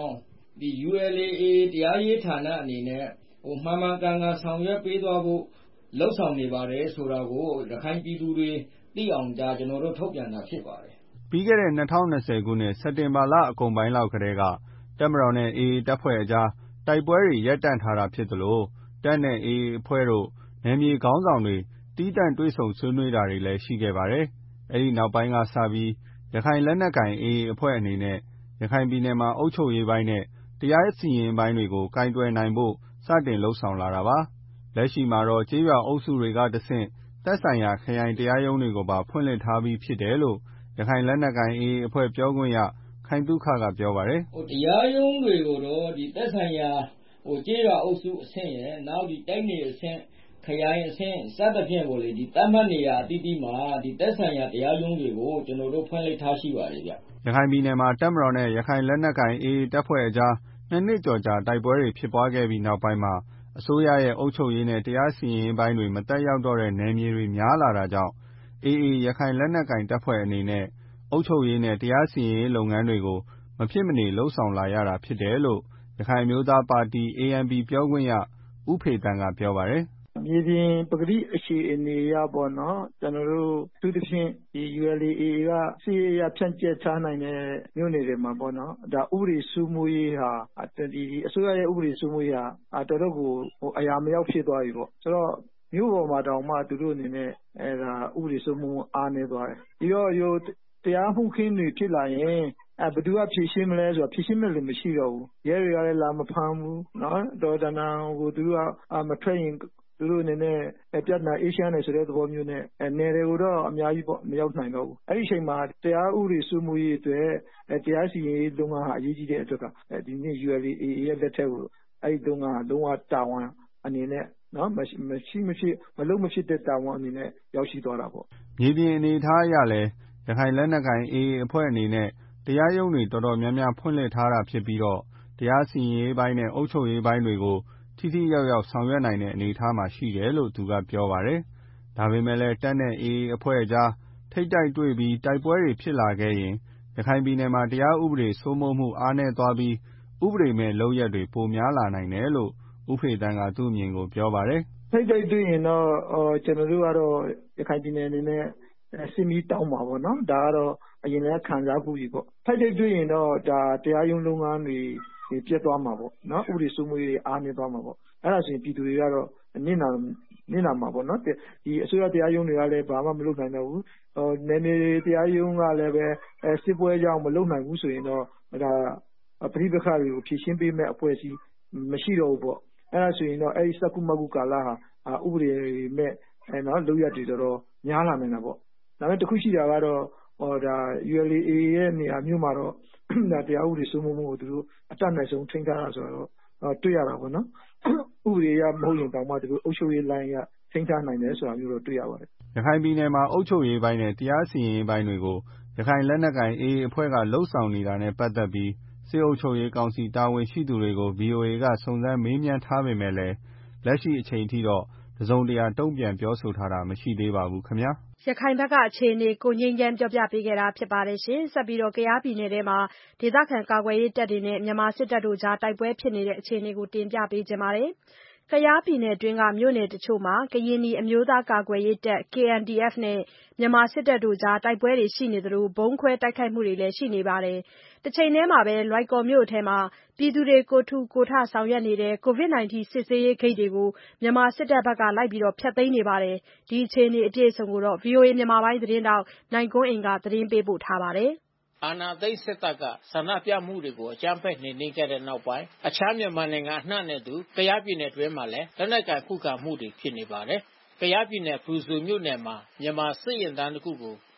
ULA/AA တရားရေးဌာနအနေနဲ့မှန်မှန်ကန်ကန်ဆောင်ရွက်ပေးသွားဖို့လုပ်ဆောင်နေပါတယ်ဆိုတာကိုရခိုင်ပြည်သူတွေသိအောင်ကျွန်တော်တို့ထုတ်ပြန်တာဖြစ်ပါတယ်။ပြီးခဲ့တဲ့2020ခုနှစ်စက်တင်ဘာလအကုန်ပိုင်းလောက်ကတည်းကတပ်မတော်နဲ့ AA တပ်ဖွဲ့အကြားတိုက်ပွဲတွေရပ်တန့်ထားတာဖြစ်သလိုတပ်နဲ့ AA အဖွဲ့တို့နယ်မြေခေါင်းဆောင်တွေသီးသန့်တွေ့ဆုံဆွေးနွေးတာတွေလည်းရှိခဲ့ပါတယ်။အဲဒီနောက်ပိုင်းကစပြီးရခိုင်လက်နက်ကိုင် AA အဖွဲ့အနေနဲ့ရခိုင်ပြည်နယ်မှာအုပ်ချုပ်ရေးပိုင်းနဲ့တရားစီရင်ရေးပိုင်းတွေကိုကိုင်တွယ်နိုင်ဖို့စတင်လုပ်ဆောင်လာတာပါ။လက်ရှိမှာတော့ကျေးရွာအုပ်စုတွေကတဆင့်သက်ဆိုင်ရာခရိုင်တရားရုံးတွေကိုပါဖွင့်လှစ်ထားပြီးဖြစ်တယ်လို့ရခိုင်လက်နက်ကိုင် AA အဖွဲ့ပြောခွင့်ရခိုင်သုခကပြောပါတယ်။တရားရုံးတွေကိုတော့သက်ဆိုင်ရာကျေးရွာအုပ်စုအဆင့်ရယ်နောက်တိုက်နယ်အဆင့်ခရိုင်အဆင့်စသဖြင့်သတ်မှတ်နေရာအသီးသီးမှာသက်ဆိုင်ရာတရားရုံးတွေကိုကျွန်တော်တို့ဖွင့်လှစ်ထားရှိပါတယ်ဗျ။ရခိုင်ပြည်နယ်မှာတပ်မတော်နဲ့ရခိုင်လက်နက်ကိုင် AA တပ်ဖွဲ့အကြား2 နှစ်ကျော်ကြာတိုက်ပွဲတွေဖြစ်ပွားခဲ့ပြီးနောက်ပိုင်းမှာအစိုးရရဲ့အုပ်ချုပ်ရေးနဲ့တရားစီရင်ရေးပိုင်းတွေမသက်ရောက်တော့တဲ့နယ်မြေတွေများလာတာကြောင့် AA ရခိုင်လက်နက်ကိုင်တပ်ဖွဲ့အနေနဲ့အုပ်ချုပ်ရေးနဲ့တရားစီရင်ရေးလုပ်ငန်းတွေကိုမဖြစ်မနေလုပ်ဆောင်လာရတာဖြစ်တယ်လို့ရခိုင်အမျိုးသားပါတီ ANP ပြောခွင့်ရဦးဖေသန်းကပြောပါတယ်။မြေပြင်ပကတိအခြေအနေအရပေါ့နော်ကျွန်တော်တို့အထူးသဖြင့်ULA/AA ကစစ်ရေးအရဖြန့်ကျက်ထားနိုင်တဲ့မြို့နယ်တွေမှာပေါ့နော်ဒါဥပဒေစိုးမိုးရေးဟာအစိုးရရဲ့ဥပဒေစိုးမိုးရေးဟာတော်တော်ကိုအရာမရောက်ဖြစ်သွားပြီပေါ့ဆိုတော့မြို့ပေါ်မှာတောင်မှသူတို့အနေနဲ့ဒါဥပဒေစိုးမိုးအားနည်းသွားတယ်ပြီးတော့တရားမှုခင်းတွေဖြစ်လာရင်ဘယ်သူကဖြည့်ရှင်းမလဲဆိုတော့ဖြည့်ရှင်းမဲ့လူမရှိတော့ဘူးရဲတွေကလည်းလာမဖမ်းဘူးနော်တော်တနာကိုသူတို့ကမထွက်ရင်သူတို့အနေနဲ့ပြဿနာအေးချမ်းတယ်ဆိုတဲ့သဘောမျိုးနဲ့နယ်တွေကိုတော့အများကြီးပေါ့မရောက်နိုင်တော့ဘူးအဲ့ဒီအချိန်မှာတရားဥပဒေစိုးမိုးရေးအတွက်တရားစီရင်ရေးလုပ်ငန်းဟာအရေးကြီးတဲ့အတွက်ကဒီနေ့ ULA/AA ရဲ့လက်ထက်ကိုအဲ့ဒီလုပ်ငန်းဟာလုံးဝတာဝန်အနေနဲ့နော်မရှိမဖြစ်မလုပ်မဖြစ်တဲ့တာဝန်အနေနဲ့ရောက်ရှိသွားတာပေါ့မြေပြင်အနေအထားအရလည်းရခိုင်လက်နက်ကိုင် AA အဖွဲ့အနေနဲ့တရားရုံးတွေတော်တော်များများဖွင့်လှစ်ထားတာဖြစ်ပြီးတော့တရားစီရင်ရေးပိုင်းနဲ့အုပ်ချုပ်ရေးပိုင်းတွေကိုထိထိရောက်ရောက်ဆောင်ရွက်နိုင်တဲ့အနေအထားမှာရှိတယ်လို့သူကပြောပါတယ်။ဒါပေမဲ့လည်းတပ်နဲ့ AA အဖွဲ့အကြားထိပ်တိုက်တွေ့ပြီးတိုက်ပွဲတွေဖြစ်လာခဲ့ရင်ရခိုင်ပြည်နယ်မှာတရားဥပဒေစိုးမိုးမှုအားနည်းသွားပြီးဥပဒေမဲ့လုပ်ရက်တွေပိုများလာနိုင်တယ်လို့ဦးဖေသန်းကသူ့အမြင်ကိုပြောပါတယ်။ထိပ်တိုက်တွေ့ရင်တော့ကျွန်တော်တို့ကတော့ရခိုင်ပြည်နယ်အနေနဲ့စစ်မီးတောင်းပါပေါ့နော်ဒါကတော့အရင်လည်းခံစားမှုကြီးပေါ့ထိုက်တိုက်တွေ့ရင်တော့ဒါတရားရုံးလုပ်ငန်းတွေပြတ်သွားမှာပေါ့နော်ဥပဒေစိုးမိုးရေးအားနည်းသွားမှာပေါ့အဲ့ဒါဆိုရင်ပြည်သူတွေကတော့နစ်နာမှာပေါ့နော်ဒီအစိုးရတရားရုံးတွေကလည်းဘာမှမလုပ်နိုင်တော့ဘူးနယ်မြေတရားရုံးကလည်းပဲစစ်ပွဲကြောင့်မလုပ်နိုင်ဘူးဆိုရင်တော့ဒါပဋိပက္ခတွေကိုဖြေရှင်းပေးမဲ့အဖွဲ့အစည်းမရှိတော့ဘူးပေါ့အဲ့ဒါဆိုရင်တော့အဲ့ဒီစက္ကူမကူကာလဟာဥပဒေမဲ့နော်လုပ်ရတွေတော့များလာနိုင်တာပေါ့ဒါပေမဲ့တခုရှိတာကတော့ဒါ ULA/AA ရဲ့နေရာမျိုးမှာတော့ဒါတရားဥပဒေစိုးမိုးမှုကိုသူတို့အတတ်နိုင်ဆုံးထိန်းထားတာဆိုတော့တွေ့ရတာပေါ့နော်ဥပဒေရမဟုတ်ရင်တောင်မှသူတို့အုပ်ချုပ်ရေးလိုင်းရထိန်းထားနိုင်တယ်ဆိုတာမျိုးတော့တွေ့ရပါတယ်ရခိုင်ပြည်နယ်မှာအုပ်ချုပ်ရေးပိုင်းနဲ့တရားစီရင်ရေးပိုင်းတွေကိုရခိုင်လက်နက်ကိုင် AA အဖွဲ့ကလှုပ်ဆောင်နေတာနဲ့ပတ်သက်ပြီးစစ်အုပ်ချုပ်ရေးကောင်စီတာဝန်ရှိသူတွေကို VOA ကစုံစမ်းမေးမြန်းထားပေမဲ့လည်းလက်ရှိအချိန်ထိတော့တစုံတရာတုံ့ပြန်ပြောဆိုထားတာမရှိသေးပါဘူးခင်ဗျာရခိုင်ဘက်ကအခြေအနေကိုငြိမ်းချမ်းပြောပြပေးခဲ့တာဖြစ်ပါတယ်ရှင်ဆက်ပြီးတော့ကယားပြည်နယ်ထဲမှာဒေသခံကာကွယ်ရေးတပ်တွေနဲ့မြန်မာစစ်တပ်တို့ကြားတိုက်ပွဲဖြစ်နေတဲ့အခြေအနေကိုတင်ပြပေးကြပါမယ်ကယားပြည်နယ်တွင်းကမြို့နယ်တချို့မှာကရင်နီအမျိုးသားကာကွယ်ရေးတပ် KNDF နဲ့မြန်မာစစ်တပ်တို့ကြားတိုက်ပွဲတွေရှိနေသလိုဗုံးခွဲတိုက်ခိုက်မှုတွေလည်းရှိနေပါတယ်။တချိန်တည်းမှာပဲလွိုင်ကော်မြို့ထဲမှာပြည်သူတွေကိုယ်ထူကိုယ်ထဆောင်ရွက်နေတဲ့ COVID-19 စစ်ဆေးရေးဂိတ်တွေကိုမြန်မာစစ်တပ်ဘက်ကလိုက်ပြီးဖျက်သိမ်းနေပါတယ်။ဒီအခြေအနေအပြည့်အစုံကို VOA မြန်မာပိုင်းသတင်းထောက်နိုင်ကွန်းအိန်ကသတင်းပေးပို့ထားပါတယ်။အာဏာသိမ်းစစ်တပ်ကဆန္ဒပြမှုတွေကိုအကြမ်းဖက်နှိမ်နင်းခဲ့တဲ့နောက်ပိုင်းအခြားမြန်မာနိုင်ငံအနှံ့နဲ့အတူကယားပြည်နယ်တွင်းမှာလည်းလက်နက်ကိုင်ခုခံမှုတွေဖြစ်နေပါတယ်။ကယားပြည်နယ်ဖရူဆိုမြို့နယ်မှာမြန်မာစစ်ရင်တန်းတစ်ခုကိုဒေ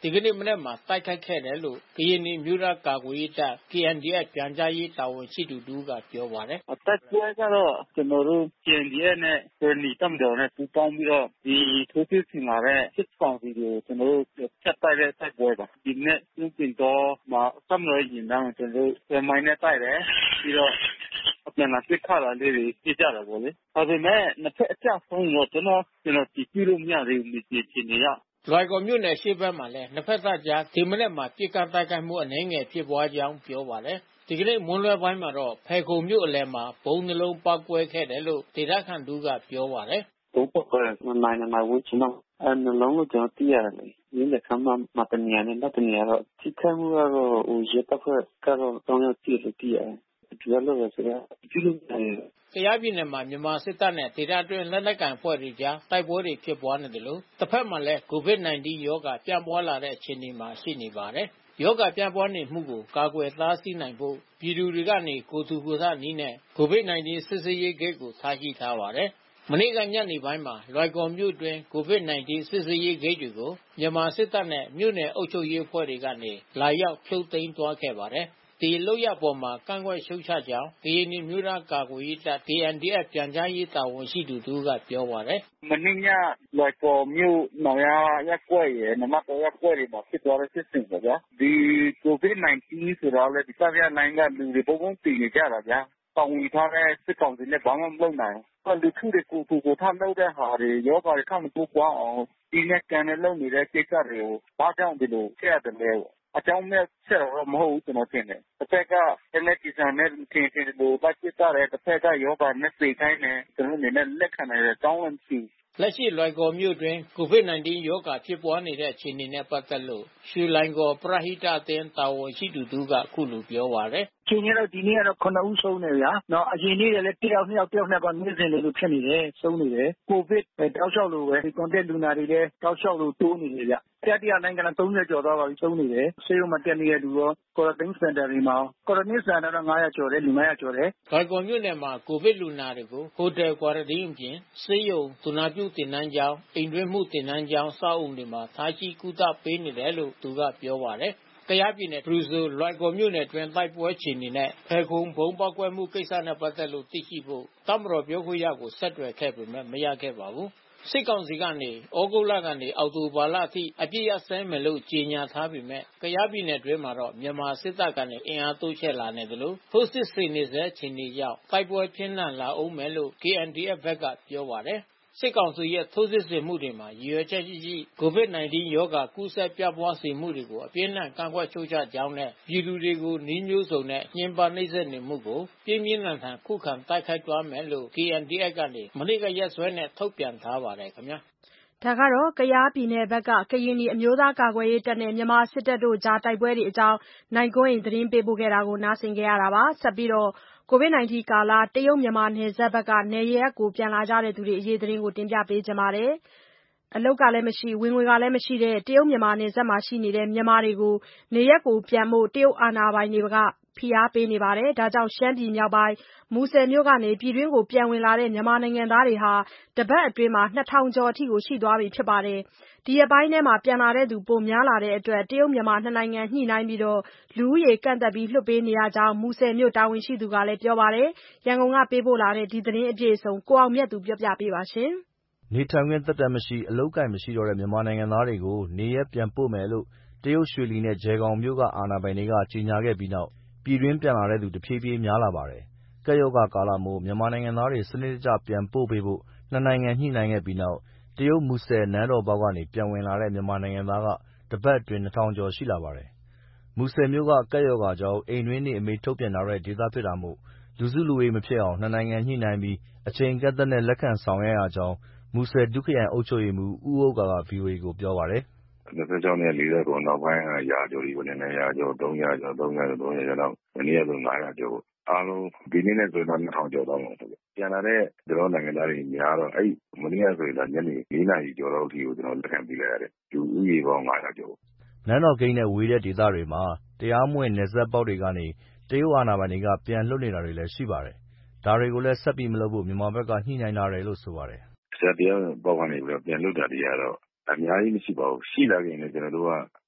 ဒီကနေ့မနေ့မှာတိုက်ခိုက်ခဲ့တယ်လို့ကရင်နီမျိုးသားကာကွယ်ရေးတပ် KNDF ပြန်ကြားရေးတာဝန်ရှိသူတို့ကပြောပါတယ်။တိုက်ပွဲကတော့ကျွန်တော်တို့ KNDF နဲ့ကရင်နီတပ်မတော်နဲ့ပူးပေါင်းပြီးတော့ဒီထိုးစစ်ဆင်လာတဲ့စစ်ကောင်စီကိုကျွန်တော်တို့ဖြတ်တိုက်တဲ့တိုက်ပွဲပါ။ဒီနေ့ပြုပြင်တော့မှာတပ်မတော်ရင်တန်းကျွန်တော်တို့မိုင်းနဲ့တိုက်တယ်ပြီးတော့အပြန်လာစစ်ခါလာလေးတွေပြကြတာပေါ့လေ။ဒါပေမဲ့နှစ်ဖက်အကြဆုံးတော့ကျွန်တော်ကြည့်ပြလို့မရသေးဘူးဒီချိန်နေရလွိုင်ကော်မြို့နယ်ရှေ့ဘက်မှာလည်းနှစ်ဖက်သားကြားဒီမနေ့မှာပြစ်ကတ်တိုက်ခိုက်မှုအနည်းငယ်ဖြစ်ပွားကြောင်းပြောပါတယ်။ဒီကနေ့မွန်းလွဲပိုင်းမှာတော့ဖယ်ခုံမြို့အလယ်မှာဘုံနှလုံးပောက်ကွဲခဲ့တယ်လို့ဒေသခံတို့ကပြောပါတယ်။ဘုံပောက်ကွဲနိုင်ဝချင်တော့နှလုံးကိုကျွန်တော်သိရတယ်လေ။ရင်းတဲ့ခါမှတနေရာနဲ့တနေရာတော့ထိခိုက်မှုကတော့ရဲတပ်ဖွဲ့ကတော့တောင်းရပြည့်လို့သိရတယ်။ဒီလိုလို့ဆိုတော့ဒီလိုကယားပြည်နယ်မှာမြန်မာစစ်တပ်နဲ့ဒေသတွင်းလက်နက်ကိုင်အဖွဲ့တွေကြားတိုက်ပွဲတွေဖြစ်ပွားနေတယ်လို့တစ်ဖက်မှာလည်း COVID-19 ရောဂါပြန့်ပွားလာတဲ့အခြေအနေမှာရှိနေပါတယ်။ရောဂါပြန့်ပွားနေမှုကိုကာကွယ်တားဆီးနိုင်ဖို့ပြည်သူတွေကနေကိုယ်ထူကိုယ်ထနည်းနဲ့ COVID-19 စစ်ဆေးရေးဂိတ်ကိုထားရှိထားပါတယ်။မနေ့ကညနေပိုင်းမှာလွိုင်ကော်မြို့တွင် COVID-19 စစ်ဆေးရေးဂိတ်တွေကိုမြန်မာစစ်တပ်နဲ့မြို့နယ်အုပ်ချုပ်ရေးအဖွဲ့တွေကနေလာရောက်ဖြုတ်သိမ်းသွားခဲ့ပါတယ်။ဒီလောက်ရပေါ်မှာကန့်ကွက်ရှုတ်ချကြောင်းကရင်နီမျိုးသားကာကွယ်ရေးတပ် KNDF ပြန်ကြားရေးတာဝန်ရှိသူတို့ကပြောပါတယ်။မနေ့ညလွိုင်ကော်မြို့နောင်ရရက်ကွက်ရယ်နမတော်ရက်ကွက်တွေမှာဖြစ်သွားတဲ့စစ်စင်ပေါ့ဗျာ။ဒီ COVID-19 ဆိုတော့လေဒီစပြနိုင်ကလူတွေပုံတည်နေကြတာဗျာ။တောင်းဝင်ထားတဲ့စစ်ကောင်စီနဲ့ဘာမှမလုပ်နိုင်ဘူး။လူထုတွေကိုယ်ထလုပ်တဲ့ဟာတွေရောဂါတွေခန့်မတိုးပွားအောင်ဒီနဲ့ကန်နဲ့လုပ်နေတဲ့ကိစ္စတွေကိုဘာကြောင့်ဒီလိုဖျက်တယ်လဲအကြောင်းမဲ့ဆက်တော့မဟုတ်ဘူးကျွန်တော်ထင်တယ်။တစ်ဖက်ကenergy ဆန်နဲ့ထင်လို့ပတ်သက်တဲ့တစ်ဖက်ကယောဂနဲ့စိတ်တိုင်းနဲ့ကျွန်တော်အနေနဲ့လက်ခံနိုင်တဲ့အကြောင်းမရှိလက်ရှိလွိုင်ကော်မြို့တွင် COVID-19 ရောဂါဖြစ်ပွားနေတဲ့အခြေအနေနဲ့ပတ်သက်လို့ရွှေလိုင်ကော်ပရဟိတအသင်းတာဝန်ရှိသူတို့ကအခုလိုပြောပါတယ်။ချိန်တော့ဒီနေ့ကတော့9ဦးဆုံးတယ်ဗျာ။နော်အရင်နေ့တွေလည်း1ယောက်2ယောက်တယောက်နဲ့ကနေ့စဉ်လိုဖြစ်နေတယ်ဆုံးနေတယ်။ကိုဗစ်တောက်လျှောက်လိုပဲဒီ contact လူနာတွေလည်းတောက်လျှောက်လိုတိုးနေတယ်ဗျ။တတိယနိုင်ငံက30ကျော်သွားပါပြီဆုံးနေတယ်။ဆေးရုံမှာတက်နေတဲ့လူရော quarantine center တွေမှာ quarantine center တော့900ကျော်တယ်လူ900ကျော်တယ်။လွိုင်ကော်မြို့နယ်မှာကိုဗစ်လူနာတွေကို hotel quarantine အပြင်ဆေးရုံသူနာပြုတင်နန်းကျောင်းအိမ်တွင်းမှုတင်နန်းကျောင်းစောက်အုံတွေမှာထားရှိကုသပေးနေတယ်လို့သူကပြောပါတယ်။ကယားပြည်နယ်ဖရူဆိုလွိုင်ကော်မြို့နယ်တွင်တိုက်ပွဲခြေအနေနဲ့ဖယ်ခုံဘုံပေါက်ကွဲမှုကိစ္စနဲ့ပတ်သက်လို့သိရှိဖို့တပ်မတော်ပြောခွင့်ရကိုဆက်သွယ်ခဲ့ပေမဲ့မရခဲ့ပါဘူး။စစ်ကောင်စီကနေဩဂုတ်လကနေအောက်တိုဘာလအထိအပြည့်အစဲမယ်လို့ကြေညာထားပေမဲ့ကယားပြည်နယ်တွင်းမှာတော့မြန်မာစစ်တပ်ကနေအင်အားတိုးချဲ့လာနေတယ်လို့ထိုးစစ်ဆင်နေစေအခြေအနေကြောင့်တိုက်ပွဲပြင်းထန်လာအောင်မယ်လို့ KNDF ဘက်ကပြောပါတယ်။စစ်ကောင်စီရဲ့ထိုးစစ်ဆင်မှုတွေမှာရည်ရွယ်ချက်ရှိ COVID-19 ရောဂါကူးစက်ပြန့်ပွားစေမှုတွေကိုအပြင်းထန်ကန့်ကွက်ရှုတ်ချကြောင်းနဲ့ပြည်သူတွေကိုနည်းမျိုးစုံနဲ့ညှဉ်းပန်းနှိပ်စက်နေမှုကိုပြင်းပြင်းထန်ထန်ခုခံတိုက်ခိုက်သွားမယ်လို့ KNDF ကနေမနေ့ကရက်စွဲနဲ့ထုတ်ပြန်ထားပါတယ်ခင်ဗျာ။ဒါကတော့ကယားပြည်နယ်ဘက်ကကရင်နီအမျိုးသားကာကွယ်ရေးတပ်နဲ့မြန်မာစစ်တပ်တို့ကြားတိုက်ပွဲတွေအကြောင်းနိုင်ကွန်းအိန်သတင်းပေးပို့ခဲ့တာကိုနားဆင်ကြရတာပါ။ဆက်ပြီးတော့COVID-19 ကာလတရုတ်မြန်မာနယ်စပ်ဘက်ကနေရပ်ကိုပြန်လာကြတဲ့သူတွေအရေးသတင်းကိုတင်ပြပေးကြပါမယ်။အလုပ်ကလည်းမရှိဝင်ငွေကလည်းမရှိတဲ့တရုတ်မြန်မာနယ်စပ်မှာရှိနေတဲ့မြန်မာတွေကိုနေရပ်ကိုပြန်ဖို့တရုတ်အာဏာပိုင်တွေကဖိအားပေးနေပါတယ်။ဒါကြောင့်ရှမ်းပြည်မြောက်ပိုင်းမူဆယ်မြို့ကနေပြည်တွင်းကိုပြန်ဝင်လာတဲ့မြန်မာနိုင်ငံသားတွေဟာတပတ်အတွင်း2000ကျော်အထိရှိသွားပြီဖြစ်ပါတယ်။ဒီရက်ပိုင်းထဲပြန်လာသူပိုများလာတဲ့အတွက်တရုတ်မြန်မာနှစ်နိုင်ငံညှိနှိုင်းပြီးလူဦးရေကန့်သတ်ပြီးလွှတ်ပေးနေရကြောင်းမူဆယ်မြို့တာဝန်ရှိသူကလည်းပြောပါတယ်။ရန်ကုန်ကပေးပို့လာတဲ့ဒီသတင်းအပြည့်အစုံကိုအောင်မြတ်သူပြောပြပေးပါမယ်။နေထိုင်ခွင့်သက်တမ်းမရှိအလုပ်အကိုင်မရှိတော့တဲ့မြန်မာနိုင်ငံသားတွေကိုနေရပ်ပြန်ပို့မယ်လို့တရုတ်ရွှေလီနဲ့ဂျယ်ခေါင်မြို့ကအာဏာပိုင်တွေကကြေညာခဲ့ပြီးနောက်ပြည်တွင်းပြန်လာတဲ့သူတဖြည်းဖြည်းများလာပါတယ်။ကပ်ရောဂါကာလမို့မြန်မာနိုင်ငံသားတွေစနစ်တကျပြန်ပို့ပေးဖို့နှစ်နိုင်ငံညှိနှိုင်းခဲ့ပြီးနောက်တရုတ်မူဆယ်နန်းတော်ပေါက်ကနေပြန်ဝင်လာတဲ့မြန်မာနိုင်ငံသားကတပတ်အတွင်း2000ကျော်ရှိလာပါတယ်။မူဆယ်မြို့ကကပ်ရောဂါကြောင့်အိမ်တွင်းနေအမိန့်ထုတ်ပြန်ထားတဲ့ဒေသဖြစ်တာမို့လူစုလူဝေးမဖြစ်အောင်နှစ်နိုင်ငံညှိနှိုင်းပြီးအချိန်ကန့်သတ်နဲ့လက်ခံဆောင်ရွက်ရကြောင်းမူဆယ်ဒုခရိုင်အုပ်ချုပ်ရေးမှူးဦးဥက္ကာက VOA ကိုပြောပါတယ်။26နဲ့49နောက်ပိုင်းရာကျော်ဒီဝင်နေရာကျော်300ကျော်300ကျော်300ကျော်တော့မနေ့ကဆို900ကျော်အားလုံးဒီနေ့နဲ့ဆိုတော့2000ကျော်တော့မှာဆိုပြန်လာတဲ့ကျွန်တော်နိုင်ငံသားတွေများတော့အဲ့မနေ့ကဆိုရင်ညနေ4နာရီကျော်တော့အထိကိုကျွန်တော်လက်ခံပေးလိုက်ရတယ်လူဦးရေပေါင်း900ကျော်နန်းတော်ဂိတ်နဲ့ဝေးတဲ့ဒေသတွေမှာတရားမဝင်နယ်စပ်ပေါက်တွေကနေတရုတ်အာဏာပိုင်တွေကပြန်လွှတ်နေတာတွေလည်းရှိပါတယ်ဒါတွေကိုလည်းဆက်ပြီးမလုပ်ဖို့မြန်မာဘက်ကညှိနှိုင်းထားတယ်လို့ဆိုပါတယ်တရားပေါက်ကနေပြီးတော့ပြန်လွှတ်တာတွေကတော့အများကြီးမရှိပါဘူးရှိလာခင်လည်းကျွန်တော်တို့က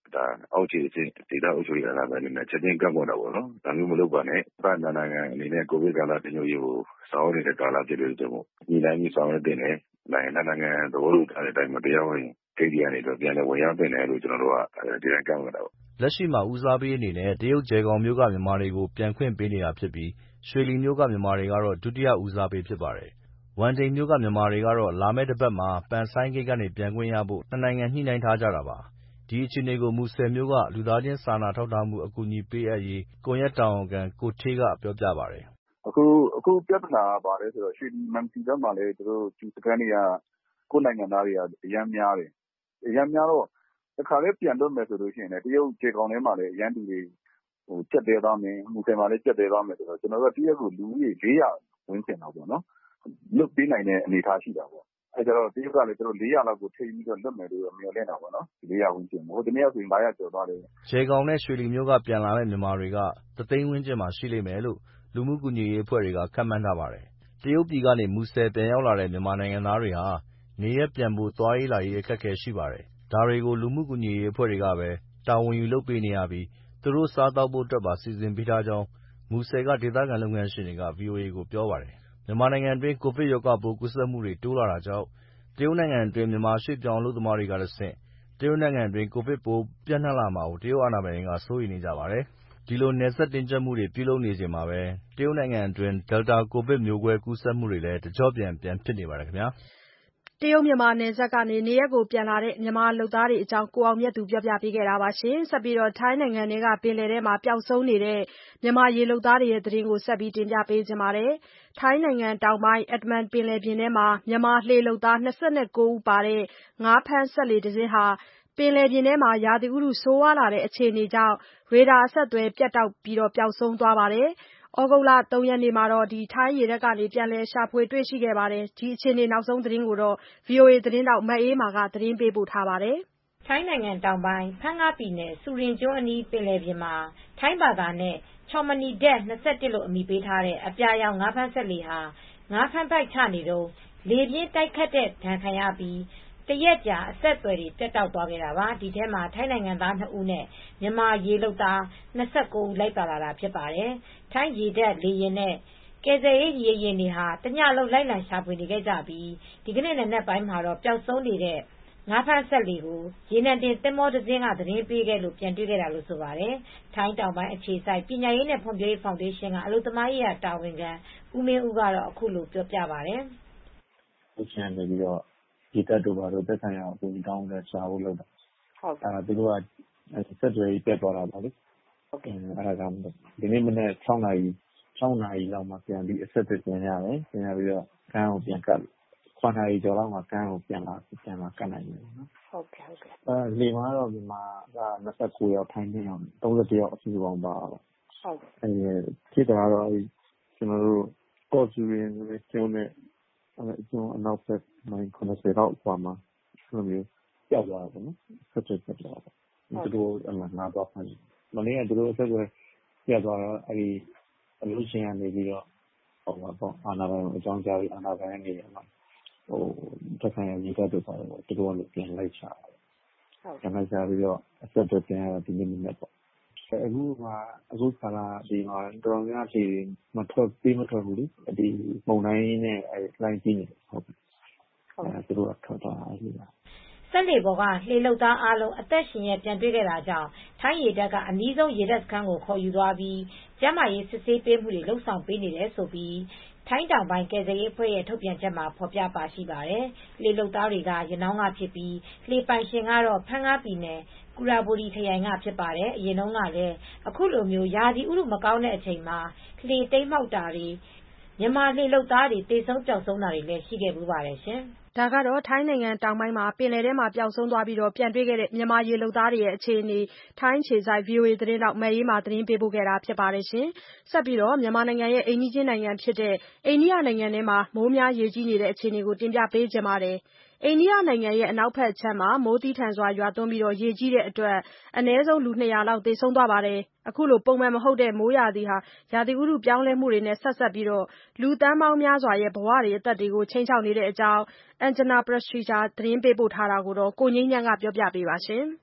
ဒါအောက်ခြေအဆင့်ဒေသအုပ်ချုပ်ရေးအာဏာပိုင်တွေနဲ့ချက်ချင်းကန့်ကွက်တာပေါ့နော်ဒါမျိုးမလုပ်ပါနဲ့နိုင်ငံအနေနဲ့ကိုဗစ်ကာလတင်ညိုရေးကိုဆောင်ရွက်နေတဲ့ကာလဖြစ်လို့ကြောင့်ညီတိုင်းပြီးဆောင်ရွက်တဲ့နိုင်ငံသဘောတူထားတဲ့အတိုင်းမတရားဝင်ဂိတ်တွေကနေတော့ပြန်လည်ဝင်ရောက်တင်တယ်လို့ကျွန်တော်တို့ကဒီတိုင်းကန့်ကွက်တာပေါ့လက်ရှိမှာဦးစားပေးအနေနဲ့တရုတ်ကျယ်ဂေါင်မြို့ကမြန်မာတွေကိုပြန်ခွင့်ပေးနေတာဖြစ်ပြီးရွှေလီမြို့ကမြန်မာတွေကတော့ဒုတိယဦးစားပေးဖြစ်ပါတယ်ဝမ်တိန်မြို့ကမြန်မာတွေကတော့လာမယ့်တစ်ပတ်မှာပန်ဆိုင်းဂိတ်ကနေပြန်ခွင့်ရဖို့နှစ်နိုင်ငံညှိနှိုင်းထားကြတာပါဒီအခြေအနေကိုမူဆယ်မြို့ကလူသားချင်းစာနာထောက်ထားမှုအကူအညီပေးအပ်ရေးကွန်ရက်တာဝန်ခံကိုဌေးကပြောပြပါတယ်အခုပြဿနာကဘာလဲဆိုတော့ရွှေလီမန်စီဘက်မှာလည်းသူတို့စကန်တွေကကိုယ်နိုင်ငံသားတွေကအများများတယ်အများများတော့တခါလေးပြန်တော့မယ်ဆိုလို့ရှိရင်လည်းတရုတ်ကျေကောင်ထဲမှာလည်းအရန်တူတွေကျက်သေးသွားမယ်မူဆယ်မှာလည်းကျက်သေးသွားမယ်ဆိုတော့ကျွန်တော်တို့တရက်ကိုလူကြီး400ဝန်းကျင်တော့ပေါ့နော်လွတ်ပေးနိုင်တဲ့အနေအထားရှိတာပေါ့အဲကြတော့တရုတ်ကလည်းသူတို့400လောက်ကိုထိပြီးတော့လွတ်မယ်လို့မျှော်လင့်တာပေါ့နော်400ဝန်းကျင်ဟိုတနေ့ကဆိုရင်500ကျော်သွားတယ်ကျယ်ဂေါင်နဲ့ရွှေလီမြို့ကပြန်လာမယ့်မြန်မာတွေက3သိန်းဝန်းကျင်မှာရှိလိမ့်မယ်လို့လူမှုကူညီရေးအဖွဲ့တွေကခန့်မှန်းထားပါတယ်တရုတ်ပြည်ကနေမူဆယ်ပြန်ရောက်လာတဲ့မြန်မာနိုင်ငံသားတွေဟာနေရပ်ပြန်ဖို့သွားရေးလာရေးအခက်အခဲရှိပါတယ်ဒါတွေကိုလူမှုကူညီရေးအဖွဲ့တွေကပဲတာဝန်ယူလုပ်ပေးနေရပြီးသူတို့စားသောက်ဖို့အတွက်ပါစီစဉ်ပေးထားကြောင်းမူဆယ်ကဒေသခံလုပ်ငန်းရှင်တွေက VOA ကိုပြောပါတယ်မြန်မာနိုင်ငံအတွင်းကိုဗစ်ရောဂါပိုးကူးစက်မှုတွေတိုးလာတာကြောင့်တရုတ်နိုင်ငံအတွင်းမြန်မာရွှေ့ပြောင်းအလုပ်သမားတွေကတဆင့်တရုတ်နိုင်ငံအတွင်းကိုဗစ်ပိုးပျံ့နှံ့လာမှာကိုတရုတ်အာဏာပိုင်တွေကစိုးရိမ်နေကြပါတယ်ဒီလိုနယ်စပ်တင်းကြပ်မှုတွေပြုလုပ်နေချိန်မှာပဲတရုတ်နိုင်ငံအတွင်း Delta ကိုဗစ်မျိုးကွဲကူးစက်မှုတွေလည်းတကျော့ပြန်ဖြစ်နေပါတယ်ခင်ဗျာတရုတ်မြန်မာနယ်စပ်ကနေနေရပ်ကိုပြန်လာတဲ့မြန်မာလုပ်သားတွေအကြောင်းကိုအောင်မြတ်သူပြောပြပေးခဲ့တာပါရှင်ဆက်ပြီးတော့ထိုင်းနိုင်ငံထဲကပင်လယ်ထဲမှာပျောက်ဆုံးနေတဲ့မြန်မာရေလုပ်သားတွေရဲ့သတင်းကိုဆက်ပြီးတင်ပြပေးကြပါမယ်ထိုင်းနိုင်ငံတောင်ပိုင်းအတ္တမန်ပင်လယ်ပြင်ထဲမှာမြန်မာလှေလုပ်သား29ဦးပါတဲ့ငါးဖမ်းစက်လှေတစ်စင်းဟာပင်လယ်ပြင်ထဲမှာရာသီဥတုဆိုးဝါးလာတဲ့အခြေအနေကြောင့်ရေဒါအဆက်အသွယ်ပြတ်တောက်ပြီးပျောက်ဆုံးသွားပါတယ်ဩဂုတ်လ 3 ရက်နေ့မှာထိုင်းရေတပ်ကနေပြန်လည်ရှာဖွေတွေ့ရှိခဲ့ပါတယ်ဒီအခြေအနေနောက်ဆုံးသတင်းကိုVOA သတင်းထောက်မအေးမာကသတင်းပေးပို့ထားပါတယ်ထိုင်းနိုင်ငံတောင်ပိုင်းဖန်ငပြည်နယ်စူရင်ကျွန်းအနီးပင်လယ်ပြင်မှာထိုင်းဘာသာနဲ့ချော်မနီဒက်21လို့အမည်ပေးထားတဲ့အပြာရောင်ငါးဖမ်းစက်လှေဟာငါးဖမ်းပိုက်ချနေတော့လေပြင်းတိုက်ခတ်တဲ့ဒဏ်ခံရပြီးတရက်ကြာအဆက်အသွယ်တွေပြတ်တောက်သွားခဲ့တာပါဒီထဲမှာထိုင်းနိုင်ငံသား2ဦးနဲ့မြန်မာရေလုပ်သား29ဦးလိုက်ပါလာတာဖြစ်ပါတယ်ထိုင်းရေတပ်လေယာဉ်နဲ့ကယ်ဆယ်ရေးရေယာဉ်တွေဟာတညလုံးလိုက်လံရှာဖွေနေခဲ့ကြပြီးဒီကနေ့နံနက်ပိုင်းမှာတော့ပျောက်ဆုံးနေတဲ့ငါးဖမ်းစက်လှေကိုရေနံတင်သင်္ဘောတစ်စင်းကသတင်းပေးခဲ့လို့ပြန်တွေ့ခဲ့တာလို့ဆိုပါတယ်ထိုင်းတောင်ပိုင်းအခြေစိုက်ပညာရေးနဲ့ဖွံ့ဖြိုးရေးဖောင်ဒေးရှင်းကအလုပ်သမားရေးရာတာဝန်ခံဦးမင်းဦးကတော့အခုလိုပြောပြပါတယ်။ရှင်းနေပြီးတော့ဒီတက်တို့ပါတော့တက်ဆိုင်ရာအကူအညီတောင်းတဲ့စာဖို့လုပ်တာ။ဟုတ်သူတို့ကစက်တွေပြတ်သွားတာပါလေ။ဟုတ်ကဲ့အဲ့ဒါကဒီနေ့မနေ့6နာရီလောက်မှပြန်ပြီးအဆက်အသွယ်ပြန်ရတယ်။ပြန်ရပြီးတော့ကမ်းကိုပြန်ကပ်9နာရီကျော်လောက်မှကမ်းကိုပြန်လာကပ်နိုင်တယ်နော်။ဟုတ်ကဲ့လေမားတော့ဒီမှာက29ယောက်ထိုင်းနေအောင်31ယောက်အစုပေါင်းပါတော့။ဟုတ်ဖြစ်တာတော့ကျွန်တော်တို့ကော့ဇူရင်ကျုံးနဲ့ကျွန်တော်အနောက်ဘက်မိုင်90လောက်ကွာမှာဆိုမျိုးကြောက်သွားတာပေါ့နော်ဆက်ချက်ပြသွားတာသူတို့အမှန်ငါတော့ဖမ်းမနေ့ကသူတို့ဆက်ပြသွားတော့အဲဒီအလို့ရှင်ကနေပြီးတော့ဟောပေါ့အာနာပိုင်အကြောင်းကြားပြီးအာနာပိုင်ကနေမှာတက်ဆိုင်ရာရေးတတ်တော့သူတို့ကလည်းပြန်လိုက်ချတယ်ပြန်လိုက်ချပြီးတော့အဆက်တော့ပြန်ရဒီနေ့နေ့ပေါ့အခုခါလာဒီမှာတော်များများမထွက်ဘူးလေဒီပုံတိုင်းနဲ့လိုင်းကြီးနေဟုတ်သူတို့ကထွက်သွားတယ်စက်လှေပေါ်ကလှေလုပ်သားအားလုံးအသက်ရှင်ရပြန်တွေ့ခဲ့တာကြောင့်ထိုင်းရေတပ်ကအနီးဆုံးရေတပ်စခန်းကိုခေါ်ယူသွားပြီးကျန်းမာရေးစစ်ဆေးပေးမှုတွေလုပ်ဆောင်ပေးနေတယ်ဆိုပြီးထိုင်းတောင်ပိုင်းကယ်ဆယ်ရေးအဖွဲ့ရဲ့ထုတ်ပြန်ချက်မှာဖော်ပြပါရှိပါတယ်။လှေလုပ်သားတွေကရနောင်းကဖြစ်ပြီးလှေပိုင်ရှင်ကတော့ဖန်ငပြည်နယ်ကူရာဘူရီခရိုင်ကဖြစ်ပါတယ်။အရင်တုန်းကလည်းအခုလိုမျိုးရာသီဥတုမကောင်းတဲ့အချိန်မှာလှေတိမ်းမှောက်တာတွေမြန်မာလှေလုပ်သားတွေတေဆုံးပျောက်ဆုံးတာတွေလည်းရှိခဲ့ပူပါတယ်ရှင်။ဒါကတော့ထိုင်းနိုင်ငံတောင်ပိုင်းမှာပင်လယ်ထဲမှာပျောက်ဆုံးသွားပြီးပြန်တွေ့ခဲ့တဲ့မြန်မာရေလုပ်သားတွေရဲ့အခြေအနေထိုင်းခြေစိုက် VOA သတင်းတောက်မအေးမာသတင်းပေးပို့ခဲ့တာဖြစ်ပါတယ်ရှင်ဆက်ပြီးတော့မြန်မာနိုင်ငံရဲ့အိမ်နီးချင်းနိုင်ငံဖြစ်တဲ့အိန္ဒိယနိုင်ငံထဲမှာမိုးများရေကြီးနေတဲ့အခြေအနေကိုတင်ပြပေးကြပါမယ်အိန္ဒိယနိုင်ငံရဲ့အနောက်ဘက်ခြမ်းမှာမိုးသည်းထန်စွာရွာသွန်းပြီးရေကြီးတဲ့အတွက်အနည်းဆုံးလူ200လောက်သေဆုံးသွားပါတယ်အခုလိုပုံမှန်မဟုတ်တဲ့မိုးရာသီဟာရာသီဥတုပြောင်းလဲမှုတွေနဲ့ဆက်ဆက်ပြီးလူသန်းပေါင်းများစွာရဲ့ဘဝတွေအသက်တွေကိုချိန်ချောက်နေတဲ့အကြောင်းAnjana Pasricha သတင်းပေးပို့ထားတာကိုကိုငြိမ်းချမ်းကပြောပြပေးပါရှင်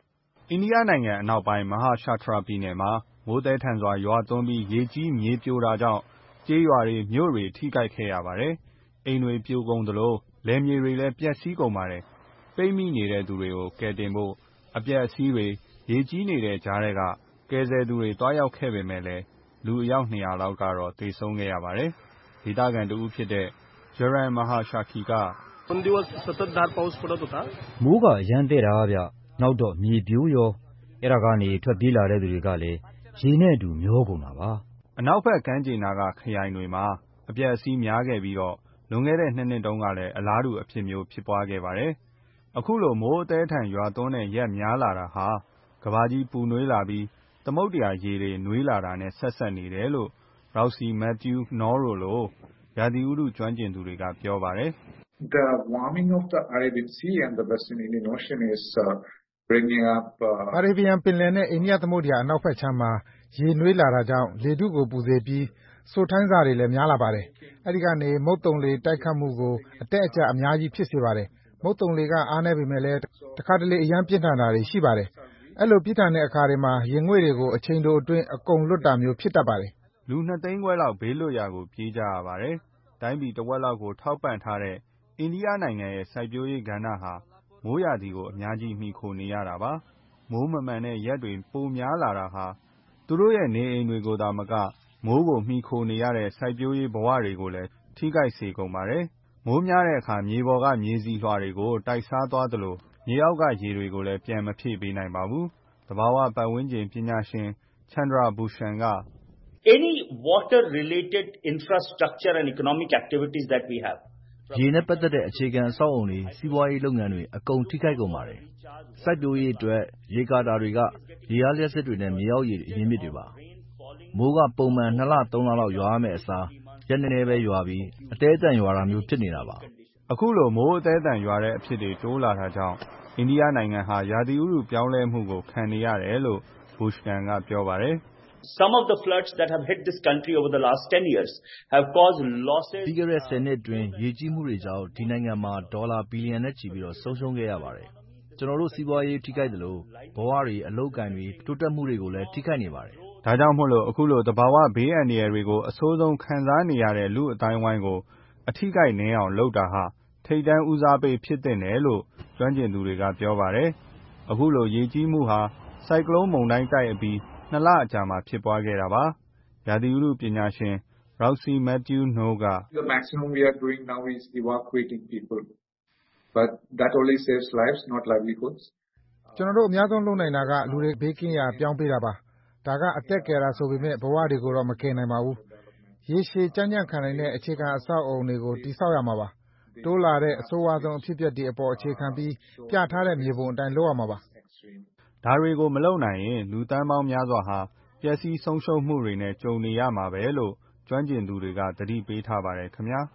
အိန္ဒိယနိုင်ငံအနောက်ပိုင်း Maharashtra ပြည်နယ်မှာ မိုးသည်းထန်စွာရွာသွန်းပြီး ရေကြီးမြေပြိုတာကြောင့် ကျေးရွာတွေမြို့တွေထိခိုက်ခဲ့ရပါတယ်။ အိမ်တွေပြိုကုန်သလို လယ်မြေတွေလည်းပျက်စီးကုန်ပါတယ်။ ပိတ်မိနေတဲ့သူတွေကို ကယ်တင်ဖို့ အပျက်အစီးတွေရေကြီးနေတဲ့ကြားထဲက ကယ်ဆယ်သူတွေသွားရောက်ခဲ့ပေမဲ့ လူအယောက် 200 လောက်ကတော့ သေဆုံးခဲ့ရပါတယ်။ ဒေသခံတဦးဖြစ်တဲ့ Jaran Mahashakhi ကမိုးကအရမ်းသည်းတာဗျ။ နောက်တော့မြေပြိုရော။ အဲ့ဒါကနေထွက်ပြေးလာတဲ့သူတွေကလည်း ရေနဲ့အတူမျောကုန်တာပါ။အနောက်ဘက်ကမ်းခြေနားက ခရိုင်တွေမှာ အပျက်အစီးများခဲ့ပြီး လွန်ခဲ့တဲ့ 2 နှစ်တုန်းကလည်း အလားတူအဖြစ်မျိုးဖြစ်ပွားခဲ့ပါတယ်။ အခုလို မိုးအသည်းအထန်ရွာသွန်းတဲ့ရက်များလာတာဟာ ကမ္ဘာကြီးပူနွေးလာပြီး သမုဒ္ဒရာရေတွေနွေးလာတာနဲ့ ဆက်စပ်နေတယ်လို့ Rossy Mathew Noro လို ရာသီဥတုကျွမ်းကျင်သူတွေက ပြောပါတယ်။ Arabian ပင်လယ်နဲ့ အိန္ဒိယသမုဒ္ဒရာအနောက်ဘက်ခြမ်းမှာ ရေနွေးလာတာကြောင့် လေထုကိုပူစေပြီး စိုထိုင်းဆတွေလည်းများလာပါတယ်။ အဲဒီကနေ မုတ်သုံလေတိုက်ခတ်မှုကို အတက်အကျအများကြီးဖြစ်စေပါတယ်။ မုတ်သုံလေကအားနည်းပေမဲ့ တခါတလေအရမ်းပြင်းထန်တာတွေရှိပါတယ်။ အဲ့လိုပြင်းထန်တဲ့အခါတွေမှာ ရင်ငွေ့တွေကို အချိန်တိုအတွင်း အကုန်လွှတ်တာမျိုးဖြစ်တတ်ပါတယ်။လူ 2 သိန်းခွဲလောက် ဘေးလွတ်ရာကိုပြေးကြရပါတယ်။ တိုင်းပြည်တဝက်လောက်ကို ထောက်ပံ့ထားတဲ့ အိန္ဒိယနိုင်ငံရဲ့ စိုက်ပျိုးရေးကဏ္ဍဟာ မိုးရာသီကိုအများကြီးမှီခိုနေရတာပါ။ မိုးမမှန်တဲ့ရက်တွေပိုများလာတာဟာ သူတို့ရဲ့နေအိမ်တွေကိုသာမက မိုးကိုမှီခိုနေရတဲ့ စိုက်ပျိုးရေးဘဝတွေကိုလည်း ထိခိုက်စေကုန်ပါတယ်။ မိုးများတဲ့အခါ မြေပေါ်ကမြေဆီလွှာတွေကို တိုက်စားသွားသလို မြေအောက်ကရေတွေကိုလည်း ပြန်မဖြည့်ပေးနိုင်ပါဘူး။ သဘာဝပတ်ဝန်းကျင်ပညာရှင် Chandra Bhushan ကရေနဲ့ပတ်သက်တဲ့အခြေခံအဆောက်အအုံတွေ စီးပွားရေးလုပ်ငန်းတွေ အကုန်ထိခိုက်ကုန်ပါတယ်။ စိုက်ပျိုးရေးအတွက် ရေကာတာတွေက ရေအားလျှပ်စစ်တွေနဲ့ မြေအောက်ရေအရင်းအမြစ်တွေပါ။ မိုးကပုံမှန် 2 လ 3 လလောက်ရွာရမယ့်အစား ရက်နည်းနည်းပဲရွာပြီး အသည်းအသန်ရွာတာမျိုးဖြစ်နေတာပါ။အခုလို မိုးအသည်းအသန်ရွာတဲ့အဖြစ်တွေတိုးလာတာကြောင့် အိန္ဒိယနိုင်ငံဟာ ရာသီဥတုပြောင်းလဲမှုကို ခံနေရတယ်လို့ Bhushan ကပြောပါတယ်။ပြီးခဲ့တဲ့ 10 နှစ်အတွင်း ရေကြီးမှုတွေကြောင့် ဒီနိုင်ငံမှာ ဒေါ်လာဘီလီယံနဲ့ချီဆုံးရှုံးခဲ့ရပါတယ်။ ကျနော်တို့စီးပွားရေးထိခိုက်သလို ဘဝတွေ အလုပ်အကိုင်တွေ တိုးတက်မှုတွေကိုလည်း ထိခိုက်နေပါတယ်။ဒါကြောင့်မို့ အခုလို သဘာဝဘေးအန္တရာယ်တွေကို အဆိုးဆုံးခံစားနေရတဲ့ လူ့အသိုင်းအဝိုင်းကို အထိခိုက်နည်းအောင်လုပ်တာဟာ ထိပ်တန်းဦးစားပေးဖြစ်သင့်တယ်လို့ ကျွမ်းကျင်သူတွေကပြောပါတယ်။ အခုလို ရေကြီးမှုဟာ ဆိုင်ကလုန်းမုန်တိုင်းတိုက်အပြီး 2 လအကြာမှာဖြစ်ပွားခဲ့တာပါ။ ရာသီဥတုပညာရှင် Rossy Mathew Noro ကကျွန်တော်တို့အများဆုံးလုပ်နိုင်တာက လူတွေဘေးကင်းရာပြောင်းပေးတာပါ။ ဒါကအသက်ကယ်တာဆိုပေမဲ့ ဘဝတွေကိုတော့ မကယ်နိုင်ပါဘူး။ ရေရှည်ကြံ့ကြံ့ခံနိုင်တဲ့ အခြေခံအဆောက်အအုံတွေကို တည်ဆောက်ရမှာပါ။ တိုးလာတဲ့အဆိုးဝါးဆုံးအဖြစ်အပျက်တွေအပေါ်အခြေခံပြီး ပြထားတဲ့မြေပုံအတိုင်းလုပ်ရမှာပါ။ ဒါတွေကိုမလုပ်နိုင်ရင် လူသန်းပေါင်းများစွာဟာ ပျက်စီးဆုံးရှုံးမှုတွေနဲ့ ကြုံနေရမှာပဲလို့ ကျွမ်းကျင်သူတွေက သတိပေးထားပါတယ်ခင်ဗျာ။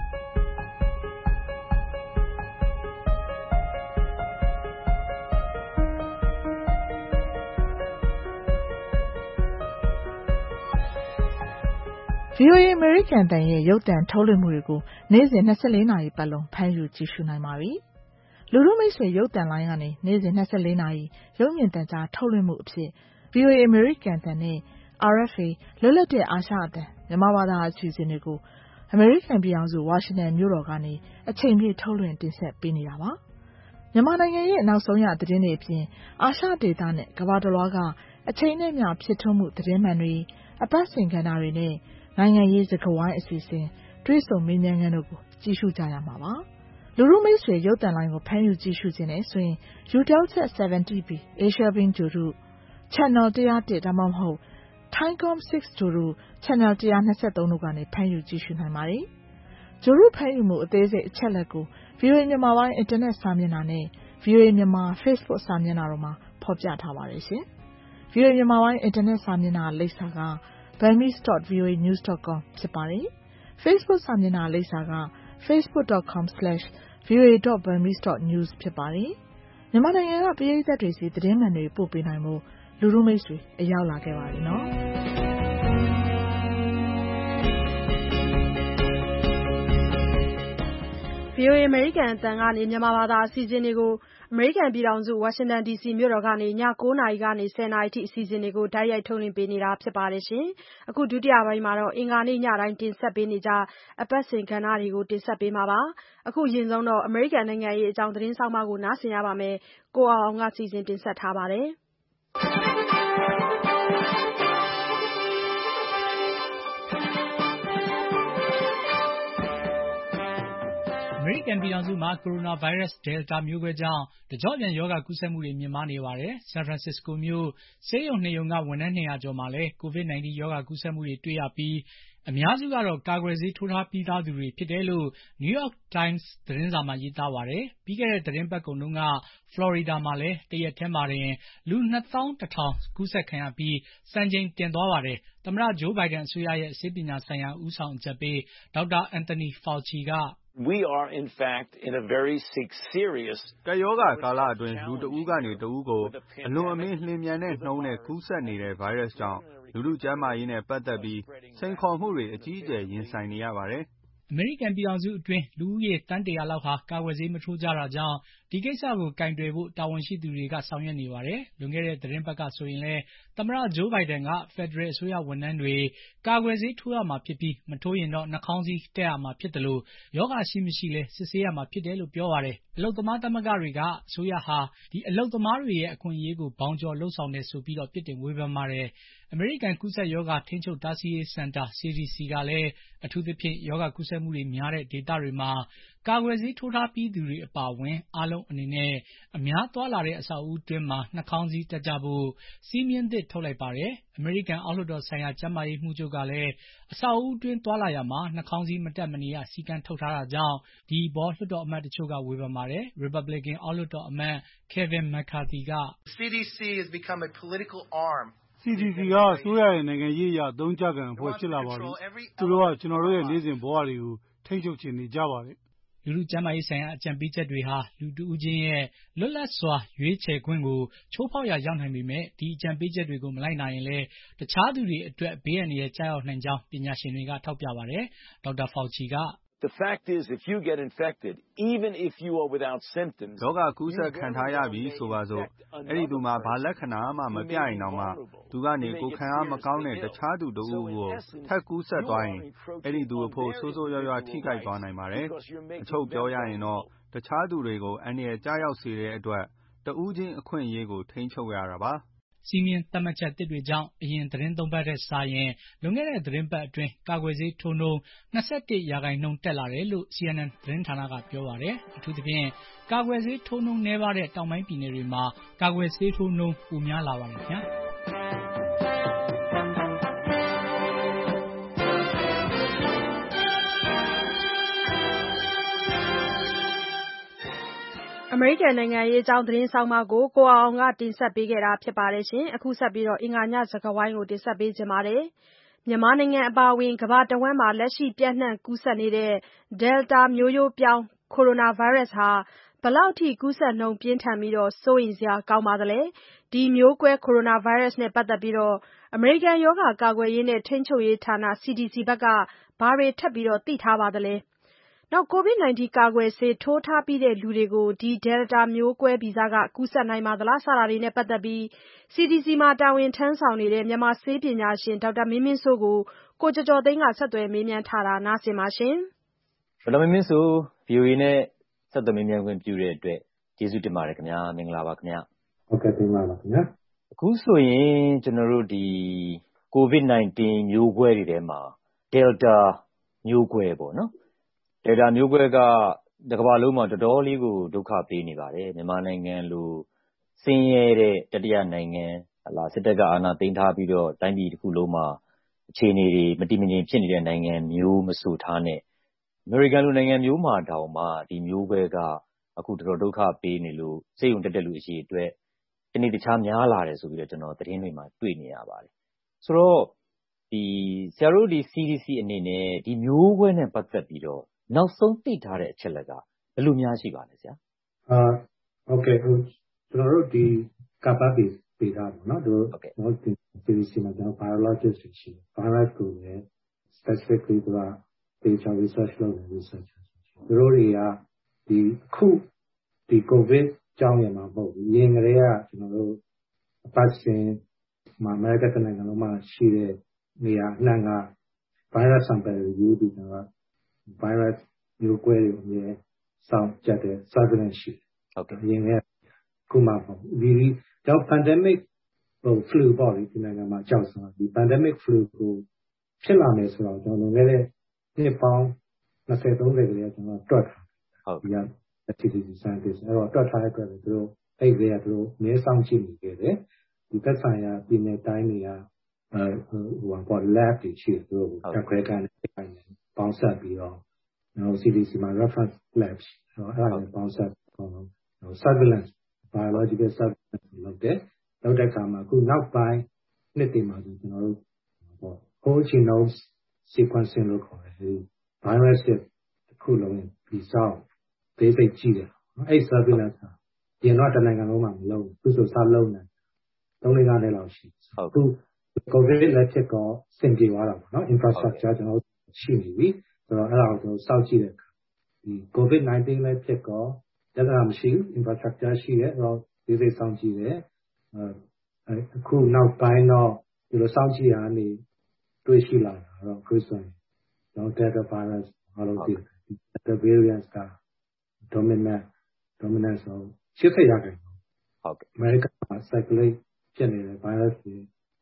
VOA အမေရိကန်အသံရဲ့ရုပ်သံထုတ်လွှင့်မှုတွေကို နေ့စဉ်24နာရီပတ်လုံးဖမ်းယူကြည့်ရှုနိုင်ပါပြီ။ လူထုမိတ်ဆွေရုပ်သံလိုင်းကနေ နေ့စဉ်24နာရီရုပ်မြင်သံကြားထုတ်လွှင့်မှုအဖြစ် VOA အမေရိကန်အသံနဲ့ RFA လွတ်လပ်တဲ့အာရှအသံမြန်မာဘာသာအစီအစဉ်တွေကို အမေရိကန်ပြည်ထောင်စုဝါရှင်တန်မြို့တော်ကနေ အချိန်ပြည့်ထုတ်လွှင့်တင်ဆက်ပေးနေတာပါ။ မြန်မာနိုင်ငံရဲ့နောက်ဆုံးရသတင်းတွေအပြင် အာရှဒေသနဲ့ကမ္ဘာတလွှားကအချိန်နဲ့မျှဖြစ်ထွန်းမှုသတင်းမှန်တွေ၊ အပတ်စဉ်ကဏ္ဍတွေနဲ့ နိုင်ငံရေးစကားဝိုင်းအစီအစဉ် တွေ့ဆုံမေးမြန်းခန်းတို့ကို ကြည့်ရှုကြရမှာပါ။ လူထုမိတ်ဆွေရုပ်သံလိုင်းကိုဖမ်းယူကြည့်ရှုချင်တယ်ဆိုရင် UTEL Set70B Asia Bin ဂြိုဟ်တု Channel 101 ဒါမှမဟုတ် Thaicom 6 ဂြိုဟ်တု Channel 123 တို့ကနေ ဖမ်းယူကြည့်ရှုနိုင်ပါတယ်။ ဂြိုဟ်တုဖမ်းယူမှုအသေးစိတ်အချက်အလက်ကို VOA မြန်မာပိုင်းအင်တာနက်စာမျက်နှာနဲ့ VOA မြန်မာ Facebook စာမျက်နှာတို့မှာဖော်ပြထားပါတယ်ရှင်။ VOA မြန်မာပိုင်းအင်တာနက်စာမျက်နှာလိပ်စာက burmese.voanews.com ဖြစ်ပါတယ်။ Facebook စာမျက်နှာလိပ်စာက facebook.com/voa.burmese.news ဖြစ်ပါတယ်။ မြန်မာနိုင်ငံကပရိသတ်တွေဆီသတင်းမှန်တွေပို့ပေးနိုင်ဖို့လူထုမိတ်ဆွေအရောက်လာခဲ့ပါပြီနော်။ VOA အမေရိကန်အသံကနေမြန်မာဘာသာအစီအစဉ်တွေကိုအမေရိကန်ပြည်ထောင်စုဝါရှင်တန် DC မြို့တော်ကနေည9:00 နာရီကနေ10:00 နာရီအထိအစီအစဉ်တွေကိုတိုက်ရိုက်ထုတ်လွှင့်ပေးနေတာဖြစ်ပါတယ်။အခုဒုတိယပိုင်းမှာတော့အင်္ဂါနေ့ညတိုင်းတင်ဆက်ပေးနေကြအပတ်စဉ်ကဏ္ဍတွေကိုတင်ဆက်ပေးမှာပါ။အခုအရင်ဆုံးတော့အမေရိကန်နိုင်ငံရေးအကြောင်းသတင်းဆောင်မကိုနားဆင်ရပါမယ်။ကိုအောင်ကစီစဉ်တင်ဆက်ထားပါတယ်။အမေရိကန်ပြည်ထောင်စုမှာကိုရိုနာဗိုင်းရပ်စ် Delta မျိုးကွဲကြောင့်တကျော့ပြန်ရောဂါကူးစက်မှုတွေမြင့်မားနေပါတယ်။ San Francisco မြို့ဆေးရုံ2ရုံကဝန်ထမ်း200ကျော်မှာလည်း COVID-19 ရောဂါကူးစက်မှုတွေတွေ့ရပြီးအများစုကတော့ကာကွယ်ဆေးထိုးထားပြီးသားသူတွေဖြစ်တယ်လို့ New York Times သတင်းစာမှာရေးသားပါတယ်။ပြီးခဲ့တဲ့သတင်းပတ်ကုန်တုန်းက Florida မှာလည်းတရက်ထဲမှာတင်လူ 21000 ကူးစက်ခံရပြီးစံချိန်တင်သွားပါတယ်။သမ္မတ Joe Biden အစိုးရရဲ့ဆေးပညာဆိုင်ရာဦးဆောင်အကြံပေးဒေါက်တာ Anthony Fauci က We are in fact in a very serious ကပ်ရောဂါကာလအတွင်းလူတဦးကနေတဦးကိုအလွန်အမင်းလျင်မြန်တဲ့နှုန်းနဲ့ကူးစက်နေတဲ့ဗိုင်းရပ်စ်ကြောင့်လူထုကျန်းမာရေးနဲ့ပတ်သက်ပြီးစိန်ခေါ်မှုတွေအကြီးအကျယ်ရင်ဆိုင်နေရပါတယ်။အမေရိကန်ပြည်ထောင်စုအတွင်းလူဦးရေသန်း100လောက်ဟာကာကွယ်ဆေးမထိုးကြတာကြောင့်ဒီကိစ္စကိုကင်တွယ်ဖို့တာဝန်ရှိသူတွေကဆောင်ရွက်နေပါတယ်။လွန်ခဲ့တဲ့သတင်းပတ်ကဆိုရင်လည်းသမ္မတ Joe Biden ကဖက်ဒရယ်အစိုးရဝန်ထမ်းတွေကာကွယ်ဆေးထိုးရမှာဖြစ်ပြီးမထိုးရင်တော့နှာခေါင်းစည်းတပ်ရမှာဖြစ်တယ်လို့ရောဂါရှိမရှိလဲစစ်ဆေးရမှာဖြစ်တယ်လို့ပြောပါတယ်။အလုပ်သမားသမဂ္ဂတွေကအစိုးရဟာအလုပ်သမားတွေရဲ့အခွင့်အရေးကိုဘောင်ကျော်လှုပ်ဆောင်တယ်ဆိုပြီးပြစ်တင်ဝေဖန်ပါတယ်။အမေရိကန်ကူးစက်ရောဂါထိန်းချုပ်တားဆီးရေးစင်တာ CDC ကလည်းအထူးသဖြင့်ရောဂါကူးစက်မှုတွေများတဲ့ဒေသတွေမှာကာကွယ်ဆေးထိုးထားပြီးသူတွေအပါအဝင်အားလုံးအနေနဲ့အများသွားလာတဲ့အဆောက်အဦတွင်းမှာနှာခေါင်းစည်းတပ်ကြဖို့စည်းမျဉ်းသစ်ထုတ်လိုက်ပါတယ်။အမေရိကန်အောက်လွှတ်တော်ဆိုင်ရာကျန်းမာရေးမှူးချုပ်ကလည်းအဆောက်အဦတွင်းသွားလာရာမှာနှာခေါင်းစည်းမတပ်မနေရစည်းကမ်းထုတ်ထားတာကြောင့်ဒီအပေါ်လွှတ်တော်အမတ်တချို့ကဝေဖန်ပါတယ်။ Republican အောက်လွှတ်တော်အမတ် Kevin McCarthy က CDC has become a political arm CDC ကအစိုးရရဲ့နိုင်ငံရေးအရအသုံးချခံအဖွဲ့ဖြစ်လာပါပြီ။သူတို့ကကျွန်တော်တို့ရဲ့နေ့စဉ်ဘဝတွေကိုထိန်းချုပ်ချင်နေကြပါတယ်။လူထုကျန်းမာရေးဆိုင်ရာအကြံပေးချက်တွေဟာလူတဦးချင်းရဲ့လွတ်လပ်စွာရွေးချယ်ခွင့်ကိုချိုးဖောက်ရာရောက်နိုင်ပေမဲ့ဒီအကြံပေးချက်တွေကိုမလိုက်နာရင်လည်းတခြားသူတွေအတွက်ဘေးအန္တရာယ်ကျရောက်နိုင်ကြောင်းပညာရှင်တွေကထောက်ပြပါတယ်။ဒေါက်တာ Fauci က The fact is, if you get infected, even if you are without symptoms, ရောဂါကူးစက်ခံထားရပြီဆိုပါစို့အဲ့ဒီသူမှာဘာလက္ခဏာမှမပြရင်တော့မှသူကနေကိုယ်ခံအားမကောင်းတဲ့တခြားသူတဦးကိုထပ်ကူးစက်သွားရင်အဲ့ဒီသူအဖို့ဆိုးဆိုးရွားရွားထိခိုက်သွားနိုင်ပါတယ်။အချုပ်ပြောရရင်တော့တခြားသူတွေကိုအန္တရာယ်ကြားရောက်စေတဲ့အတွက်တဦးချင်းအခွင့်အရေးကိုထိန်းချုပ်ရတာပါ။စည်းမျဉ်းသတ်မှတ်ချက်တစ်တွေကြောင့်အရင်သတင်း3ပတ်ထက်စာရင်လွန်ခဲ့တဲ့သတင်းပတ်အတွင်းကာကွယ်ဆေးထိုးနှုန်း21%တက်လာတယ်လို့ CNN သတင်းဌာနကပြောပါတယ်။အထူးသဖြင့်ကာကွယ်ဆေးထိုးနှုန်းနည်းပါးတဲ့တောင်ပိုင်းပြည်နယ်တွေမှာကာကွယ်ဆေးထိုးနှုန်းပိုများလာပါတယ်ခင်ဗျာ။အမေရိကန်နိုင်ငံရေးအကြောင်းသတင်းဆောင်မကိုကိုအောင်ကတင်ဆက်ပေးခဲ့တာဖြစ်ပါတယ်။အခုဆက်ပြီးအင်္ဂါညစကားဝိုင်းကိုတင်ဆက်ပေးချင်ပါတယ်။မြန်မာနိုင်ငံအပါအဝင်ကမ္ဘာတဝန်းမှာလက်ရှိပြန့်နှံ့ကူးစက်နေတဲ့ Delta မျိုးရိုးပြောင်းကိုရိုနာဗိုင်းရပ်စ်ဟာဘယ်လောက်ထိကူးစက်နှုန်းပြင်းထန်ပြီးစိုးရိမ်စရာကောင်းပါသလဲ။ဒီမျိုးကွဲကိုရိုနာဗိုင်းရပ်စ်နဲ့ပတ်သက်ပြီးအမေရိကန်ရောဂါကာကွယ်ရေးနဲ့ထိန်းချုပ်ရေးဌာန CDC ဘက်ကဘာတွေထပ်ပြီးသိထားပါသလဲ။ COVID-19 ကာကွယ်ဆေးထိုးထားပြီးလူတွေကိုဒီ Delta မျိုးကွဲဗီဇကကူးစက်နိုင်ပါသလားစတာတွေနဲ့ပတ်သက်ပြီး CDC မှာတာဝန်ထမ်းဆောင်နေတဲ့ မြန်မာဆေးပညာရှင်ဒေါက်တာမင်းမင်းစိုးကိုကိုကျော်ကျော်သိန်းကဆက်သွယ်မေးမြန်းထားတာနားဆင်ပါရှင်။ဒေါက်တာမင်းမင်းစိုး VOA နဲ့ဆက်သွယ်မေးမြန်းခွင့်ပြုတဲ့အတွက်ကျေးဇူးတင်ပါတယ်ခင်ဗျာမင်္ဂလာပါခင်ဗျာ။ဟုတ်ကဲ့တင်ပါပါခင်ဗျာ။အခုဆိုရင်ကျွန်တော်တို့ဒီ COVID-19 မျိုးကွဲတွေထဲမှာ Delta မျိုးကွဲပေါ့နော်။ Delta မျိုးကွဲကတကမ္ဘာလုံးမှာတော်တော်လေးကိုဒုက္ခပေးနေပါတယ်။မြန်မာနိုင်ငံလိုဆင်းရဲတဲ့တတိယနိုင်ငံစစ်တပ်ကအာဏာသိမ်းထားပြီးတော့တိုင်းပြည်တစ်ခုလုံးမှာအခြေအနေတွေမတည်မငြိမ်ဖြစ်နေတဲ့နိုင်ငံမျိုးမဆိုထားနဲ့အမေရိကန်လိုနိုင်ငံမျိုးမှာတောင်မှဒီမျိုးကွဲကအခုတော်တော်ဒုက္ခပေးနေလို့စိတ်ဝင်တက်တဲ့လူအရှိအတွက်တနေ့တခြားများလာတယ်ဆိုပြီးတော့ကျွန်တော်သတင်းတွေမှာတွေ့နေရပါတယ်။ဆိုတော့ဒီဆရာတို့ဒီ CDC အနေနဲ့ဒီမျိုးကွဲနဲ့ပတ်သက်ပြီးတော့နောက်ဆုံးသိထားတဲ့အချက်လက်ကဘယ်လိုများရှိပါလဲဆရာဟုတ်ကဲ့ကျွန်တော်တို့ဒီကပ်ပတ်ပေးတာပေါ့နော်တို့ဒီ CDC မှာကျွန်တော် biologist ရှိတယ် virus ကိုလည်း specifically သူက data research လုပ်နေ research သူတို့တွေကအခုကိုဗစ်ကြောင့်ရမှာမဟုတ်ဘူး။အရင်ကတည်းကကျွန်တော်တို့ပတ်စဉ်မှာအမေရိကန်တစ်နိုင်ငံလုံးမှာရှိတဲ့နေရာအနှံ့က virus sample တွေယူပြီးတော့ virus မျိုးကွဲတွေအမြဲစောင့်ကြတဲ့ surveillance ရှိတယ်။ဟုတ်ကဲ့။အရင်ကခုမှမဟုတ်ဘူး။ဒီကြောင့် pandemic flu ပေါ့လေဒီနိုင်ငံမှာကြောက်ဆိုတော့ဒီ pandemic flu ကိုဖြစ်လာမယ်ဆိုတော့ကျွန်တော်လွန်ခဲ့တဲ့နှစ်ပေါင်း20-30ကလေးကကျွန်တော်တွက်ထားဟုတ်ဒီက activity scientist အဲ့တော့တွက်ထားတဲ့အတွက်သူတို့အဲ့ဒီကသူတို့မဲဆောင်ကြည့်နေခဲ့တယ်ဒီသက်ဆိုင်ရာပြည်နယ်တိုင်းတွေကပေါ့ lab တွေရှိတယ်သူတို့တက်ခွဲကန်ပေါင်းဆက်ပြီးတော့ကျွန်တော် CDC မှာ reference labs အဲ့ဒါလည်းပေါင်းဆက်surveillance biological surveillance လုပ်တဲ့အခါမှာအခုနောက်ပိုင်းနှစ်တွေမှာဆိုကျွန်တော်တို့ပေါ့ whole genome sequencing လို့ခေါ်တယ်ဒီ virus တစ်ခုလုံးဒီစောင့်သေးစိတ်ကြည့်တယ်အဲ့ surveillance ကရင်တော့တနိုင်ငံလုံးမှာမလုပ်ဘူးသူဆိုစလုံးနေ3-4 နှစ်လောက်ရှိအခု COVID လည်းဖြစ်တော့စင်ပြေသွားတာပေါ့နော် infrastructure ကျွန်တော်ရှိနေပြီဆိုတော့အဲ့ဒါကိုကျွန်တော်စောင့်ကြည့်တဲ့အခါဒီ COVID-19 လည်းဖြစ်တော့လက္ခဏာမရှိဘူး infrastructure ရှိတယ်အဲ့တော့သေးစိတ်စောင့်ကြည့်တယ်အခုနောက်ပိုင်းတော့ဒီလိုစောင့်ကြည့်ရနေတွေ့ရှိလာတာတော့အခုဆိုရင်ကျွန်တော် Delta virus အားလုံးသိတယ် Delta variant က dominant ဆို80%ဟုတ်ကဲ့ America မှာ circulate ဖြစ်နေတဲ့ virus တွေ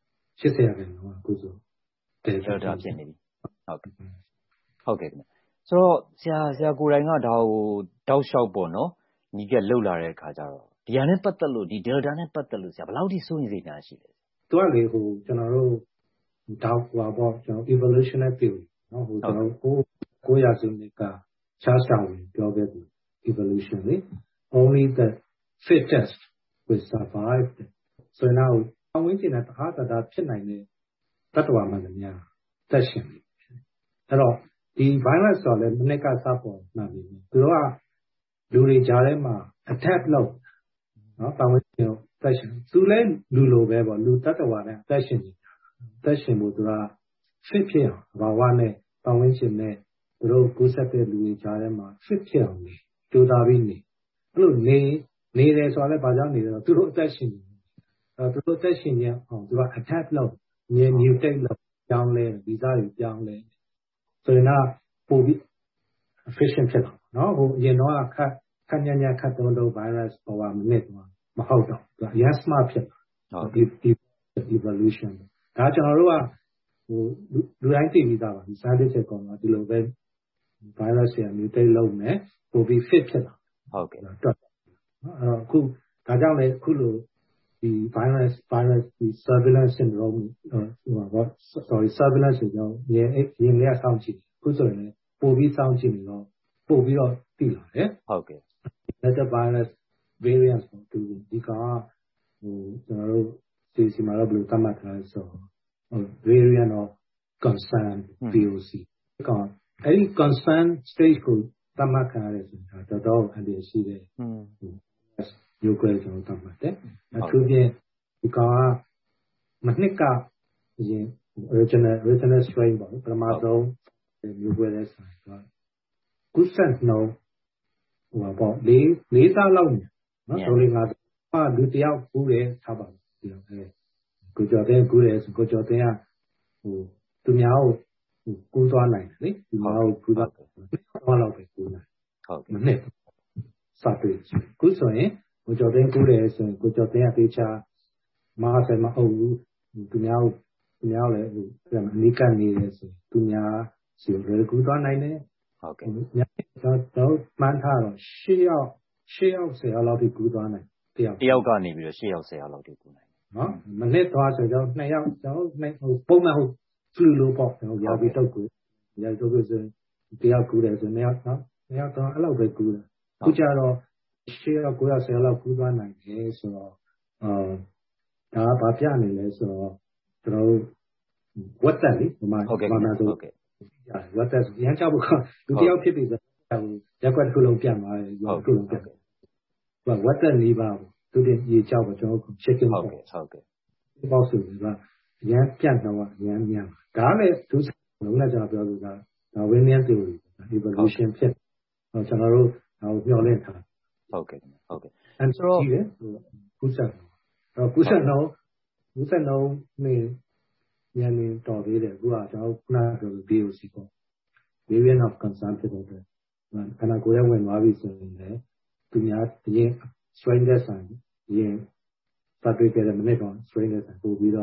80%အခုဆို Delta ဖြစ်နေပြီဟုတ်ကဲ့ဆိုတော့ဆရာကိုယ်တိုင်ကဒါကိုတောက်လျှောက်ပေါ့နော်ညီကလှုပ်လာတဲ့အခါကျတော့ဒီဟာနဲ့ပတ်သက်လို့ဒီ Delta နဲ့ပတ်သက်လို့ဆရာဘယ်လောက်ထိစိုးရိမ်စိတ်များရှိလဲသူကလေကျွန်တော်တို့တောက်ပါပေါ့ကျွန်တော် evolutionary theory နော်ကျွန်တော်900စုနှစ်က Charles Darwin ပြောခဲ့တယ် evolution လေ only the fittest will survive ဆိုတော့နောက်အဝင်ကျင်တဲ့တခါတည်းဖြစ်နိုင်တဲ့တတ္တဝါမှန်သမျှသက်ရှင်နေအဲ့တော့ဒီ virus ဆိုလည်းမနေ့ကစပေါ်မှန်ပြီသူတို့ကလူတွေကြားထဲမှာ adapt လုပ်နော်ပတ်ဝန်းကျင်သက်ရှင်သူလည်းလူလိုပဲပေါ့လူတတ္တဝါနဲ့သက်ရှင်နေတာသက်ရှင်မှုသူက fit ဖြစ်အောင်ဘာဝနဲ့ပတ်ဝန်းကျင်နဲ့သူတို့ကူးစက်တဲ့လူတွေကြားထဲမှာ fit ဖြစ်အောင်နေကြိုးစားပြီးနေအဲ့လိုနေတယ်ဆိုတော့လည်းဘာကြောင့်နေလဲသူတို့အသက်ရှင်နေသူတို့အသက်ရှင်နေအောင်သူက adapt လုပ်ည mutate လုပ်ပြောင်းလဲဗီဇတွေပြောင်းလဲဆိုရင်တော့ပိုပြီး efficient ဖြစ်တော့နော်ဟိုအရင်တော့ခက်ညံ့ခက်တုံး virus ပေါ်မှာမနစ်တော့မဟုတ်တော့သူက yes smart ဖြစ်ဒီ evolution ဒါကျွန်တော်တို့ကဟိုလူတိုင်းသိပြီးသားပါဒီ scientific ကောင်ကဒီလိုပဲ virus တွေ mutate လုပ်မယ်ပိုပြီး fit ဖြစ်တာဟုတ်ကဲ့နော်အခုဒါကြောင့်လည်းအခုလိုဒီ virus ဒီ surveillance syndrome surveillance ဆိုတော့ရင်လည်းစောင့်ကြည့်အခုဆိုရင်ပိုပြီးစောင့်ကြည့်နေတော့ပိုပြီးတော့သိလာတယ်ဟုတ်ကဲ့ Delta virus variants ကိုဒီကဟိုကျွန်တော်တို့ဒီမှာတော့ဘယ်လိုသတ်မှတ်ထားလဲဆိုတော့ variant of concern VOC ကောင်အဲ့ဒီ concern stage ကိုသတ်မှတ်ခံရတယ်ဆိုတာတော့အန်ဒီရှိတယ်မျိုးကွဲကျွန်တော်သတ်မှတ်တယ်အထူးဖြင့်ဒီကောင်ကမနှစ်ကရင် original strain ပေါ့ပထမဆုံးမျိုးကွဲတဲ့ဆိုတာကူးစက်နှုန်းဟိုပေါ့၄သားလောက်နော်ဆိုလေးငါလူတယောက်ကူးတယ်ထားပါဒီလိုပဲကိုကျော်တဲ့ကူးတယ်ဆိုကိုကျော်တဲ့ကဟိုသူများကိုကူးသွားနိုင်တယ်လေသူများကိုကူးသွားလောက်ပဲကူးနိုင်ဟုတ်ကဲ့မနှစ်စတွေ့ကူးဆိုရင်ကိုကျော်တဲ့ကူးတယ်ဆိုရင်ကိုကျော်တဲ့ကတေချာမဟာဆယ်မဟုတ်ဘူးသူများလည်းဟိုအနိကနေတယ်ဆိုသူများစီကိုကူးသွားနိုင်တယ်ဟုတ်ကဲ့တော့မှန်းထားတော့10 ယောက်10 ယောက်လောက်ထိကူးသွားနိုင်တယောက်ကနေပြီးတော့10 ယောက်10 ယောက်လောက်ထိကူးနိုင်နော်မနစ်သွားဆိုတော့2 ယောက်ကျွန်တော်ဟိုပုံမှန်ဟို flu လို့ပေါ့ကျွန်တော်ရာသီတုပ်ကိုဆိုရင်တယောက်ကူးတယ်ဆို2 ယောက်နော်2 ယောက်တော့အဲ့လောက်ပဲကူးတယ်ခုကျတော့10 ယောက်9 ယောက်10 ယောက်လောက်ကူးသွားနိုင်တယ်ဆိုတော့ဒါဘာပြနေလဲဆိုတော့ကျွန်တော်ဝတ်တက်လေဒီမှာဟုတ်ကဲ့ဟုတ်ကဲ့ဝတ်တက်ရမ်းချဖို့လူတယောက်ဖြစ်ပြီဆိုတော့ရက်ွက်တစ်ခုလုံးပြန်သွားတယ်ရက်တစ်ခုလုံးပြန်ဝတ်တက်နေပါသူတင်ရေကြောက်ပါကျွန်တော် chicken ဟုတ်ကဲ့ပေါ့ဆိုပြီးတော့ရမ်းပြတ်တော့ရမ်းမြန်ဒါလည်းသူလုံးနဲ့ကျွန်တော်ပြောလို့ဒါ Darwinian theory evolution ဖြစ်ကျွန်တော်တို့ဒါကိုမျှော်လင့်ထားဟုတ်ကဲ့ဟုတ်ကဲ့ဆိုတော့ကူးစက်နှုန်းနဲ့ညနေတော်သေးတယ်အခုကကျွန်တော်ခုနပြောလို့ BOC ပေါ့ variant of concern ဖြစ်တဲ့အတွက်ခန္ဓာကိုယ်ရဲ့ဝင်သွားပြီဆိုရင်လည်းသူများအရင် strain တဲ့ဆိုင်ရင်စတွေ့ကြတဲ့မိနစ်တော့ strain တဲ့ဆိုင်ပို့ပြီးတော့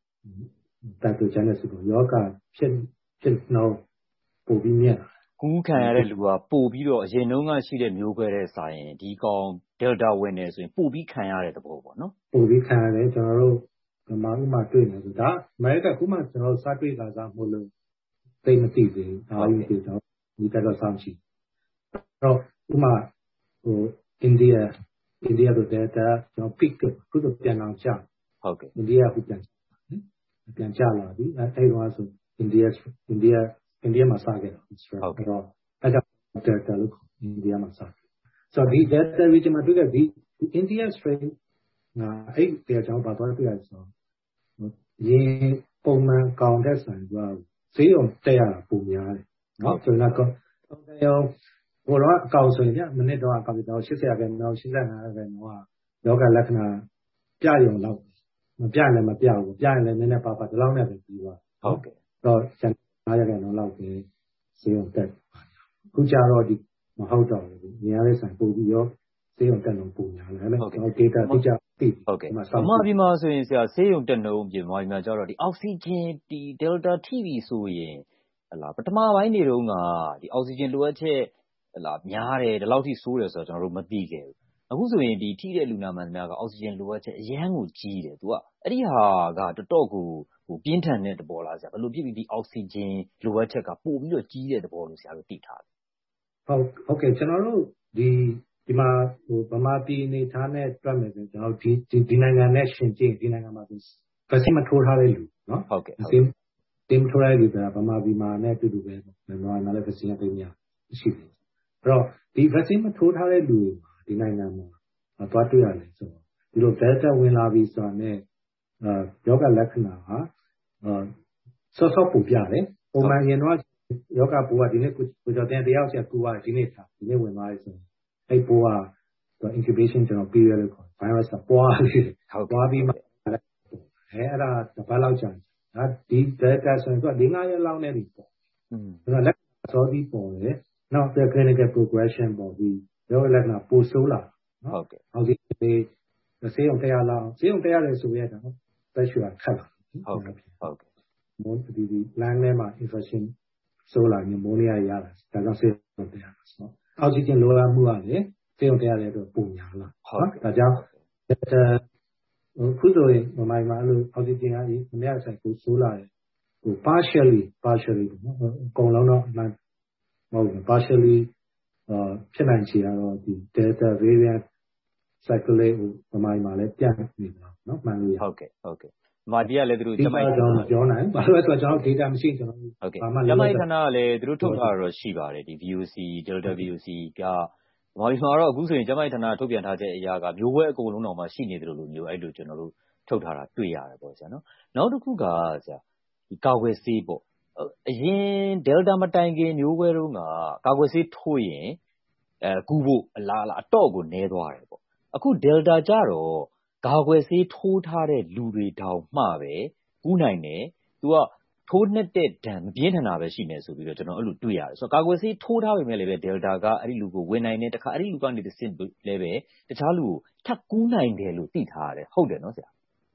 pathogenesis ကိုယောဂဖြစ်နှုန်းပို့ပြီးမြင့်ကူးခံရတဲ့လူကပို့ပြီးတော့အရင်နှုန်းကရှိတဲ့မျိုးကွဲတဲ့ဆိုင်ရင်ဒီကောင် Delta ဝင်နေဆိုရင်ပို့ပြီးခံရတဲ့သဘောပေါ့နော်ပို့ပြီးခံရတယ်ကျွန်တော်တို့ဒီမှာတွေ့နေဆိုဒါအမေရိကခုမှကျွန်တော်စတွေ့လာစားမို့လို့သိမသိသေးဘူးဒါကြီးကျွန်တော်ဒီကတော့စောင့်ကြည့်တော့ဥမာအိန္ဒိယတို့တဲ့ကျွန်တော် pick ခုတော့ပြန်အောင်ချဟုတ်ကဲ့အိန္ဒိယခုပြန်ချလာပြီအဲ့တော့ဆိုအိန္ဒိယမှာစခဲ့တော့အဲ့တော့အဲ့ဒါ Delta လို့အိန္ဒိယမှာစဆိုဒီ Delta region မှာတွေ့တဲ့ဒီ India strain အဲ့ဒီကျွန်တော်ဘာသွားတွေ့ရဆိုရေပုံမှန်ကောင်တဲ့ဆန်ကဈေးအောင်တက်ရတာပုံများတယ်နော်ဆိုတော့ဘိုးတော့အကောင်ဆိုရင်မိနစ်တော့အကောင်တော့80ရာခိုင်နှုန်း85ရာခိုင်နှုန်းကယောဂလက္ခဏာပြရုံလောက်မပြလည်းမပြဘူးပြရင်လည်းနည်းနည်းပါဒီလောက်နဲ့ပဲပြီးသွားဟုတ်ကဲ့တော့5ရာခိုင်နှုန်းလောက်ပဲဈေးအောင်တက်ခုကြတော့ဒီမဟုတ်တော့ဘူးနေရာလေးဆိုင်ပို့ပြီးရောဈေးအောင်တက်လို့ပုံများတယ်အဲ့ဒါကျွန်တော် data တိကျသိဟုတ်ကဲ့အမှားဒီမှာဆိုရင်ဆရာဈေးအောင်တက်နှုန်းပြင်မှာဒီမှာကျတော့ဒီအောက်ဆီဂျင်ဒီ Delta TV ဆိုရင်ဟလာပထမပိုင်းနေတုန်းကဒီအောက်ဆီဂျင်လိုအပ်ချက်ဟလာများတယ်ဒီလောက်ထိဆိုးတယ်ဆိုတော့ကျွန်တော်တို့မသိခဲ့ဘူးအခုဆိုရင်ဒီထိတဲ့လူနာမှန်များကအောက်ဆီဂျင်လိုအပ်ချက်အရန်ကိုကြီးတယ်သူကအဲ့ဒီဟာကတော်တော်ကိုပြင်းထန်တဲ့သဘောလားဆရာဘယ်လိုဖြစ်ပြီးဒီအောက်ဆီဂျင်လိုအပ်ချက်ကပို့ပြီးတော့ကြီးတဲ့သဘောလို့ဆရာတို့သိထားတယ်ဟုတ်ကဲ့ကျွန်တော်တို့ဒီမှာဗမာပြည်နေထားနဲ့တွက်မယ်ဆိုရင်ကျွန်တော်ဒီနိုင်ငံနဲ့ရှင်ကြည့်ဒီနိုင်ငံမှာဆို vaccine မထိုးထားတဲ့လူနော်ဟုတ်ကဲ့ vaccine မထိုးထားတဲ့လူကဗမာပြည်မှာနဲ့တူတူပဲမြန်မာလည်း vaccine ကသိများရှိတယ်အဲ့တော့ဒီ vaccine မထိုးထားတဲ့လူတွေဒီနိုင်ငံမှာသွားတွေ့ရတယ်ဆိုတော့ဒီလို Delta ဝင်လာပြီဆိုတာနဲ့ယောဂလက္ခဏာဟာစောပူပြတယ်ပုံမှန်ရင်တော့ယောဂပူကဒီနေ့ကိုကြော်တဲ့တယောက်ချက်ကူကဒီနေ့ဝင်သွားပြီဆိုရင်အဲ့ပိုးက incubation ကျွန်တော် period လို့ခေါ် virus ကပွားနေတယ်ပွားပြီးမှအဲ့ဒါတစ်ပတ်လောက်ကြာတယ်ဒီ Delta ဆိုရင်တော့4-5ရက်လောက်နဲ့ပြီးပေါ့ဒါလက်စောပြီးပေါ်တယ်နောက် clinical progression ပေါ့ဒီယောဂလက္ခဏာပိုဆိုးလာနော်ဟုတ်ကဲ့ဟုတ်ဒီဆေးရုံတက်ရတယ်ဆိုရတာနော်တက်ရှူခက်လာဟုတ်ကဲ့မိုးဒီ lung ထဲမှာ infection ဆိုးလာမျိုးမိုးရရတာဒါကြောင့်ဆေးရုံတက်ရတာဆိုတော့အောက်ဆီဂျင်လိုအပ်မှုကလည်းဆေးရုံတက်ရတဲ့အတွက်ပုံများလာဟုတ်ဒါကြောင့်ခုဆိုရင်မိုင်မှာအဲ့လိုအောက်ဆီဂျင်ကဒီမနေ့ကဆိုင်ကိုဆိုးလာတယ်ဟို partially နော်အကုန်လုံးတော့မဟုတ်ဘူး partially ဖြစ်နိုင်ချေကတော့ဒီ Delta variant circulate ဟိုမိုင်မှာလည်းပြန့်နေတာနော်မှန်လို့ရဟုတ်ကဲ့မာဒီကလည်းသူတို့ကျမိုင်းကျွန်တော်ပြောနိုင်ဘာလို့လဲဆိုတော့ကျွန်တော် data မရှိကျွန်တော်ဟုတ်ကဲ့ကျမိုင်းဌာနကလည်းသူတို့ထုတ်ထားတော့ရှိပါတယ်ဒီ VOC Delta VOC ကဘာလို့ဆိုတော့အခုဆိုရင်ကျမိုင်းဌာနထုတ်ပြန်ထားတဲ့အရာကမျိုးဝဲအကုန်လုံးတော့မှရှိနေတယ်လို့မျိုးအဲ့လိုကျွန်တော်တို့ထုတ်ထားတာတွေ့ရတယ်ပေါ့ဆရာနော်နောက်တစ်ခုကဆရာဒီကာကွယ်ဆေးပေါ့အရင် Delta မတိုင်ခင်မျိုးကွဲတုန်းကကာကွယ်ဆေးထိုးရင်ကူဖို့အလားအတော့ကိုနည်းသွားတယ်ပေါ့အခု Delta ကြတော့ကာကွယ်ဆေးထိုးထားတဲ့လူတွေတောင်မှပဲကူးနိုင်တယ်သူကထိုးနှက်တဲ့ဒဏ်မပြင်းထန်တာပဲရှိမယ်ဆိုပြီးတော့ကျွန်တော်အဲ့လိုတွေ့ရတယ်ဆိုတော့ကာကွယ်ဆေးထိုးထားပေမဲ့လည်းပဲ Delta ကအဲ့ဒီလူကိုဝင်နိုင်တယ်တခါအဲ့ဒီလူကနေတစ်ဆင့်လည်းပဲတခြားလူကိုထပ်ကူးနိုင်တယ်လို့သိထားရတယ်ဟုတ်တယ်နော်ဆရာ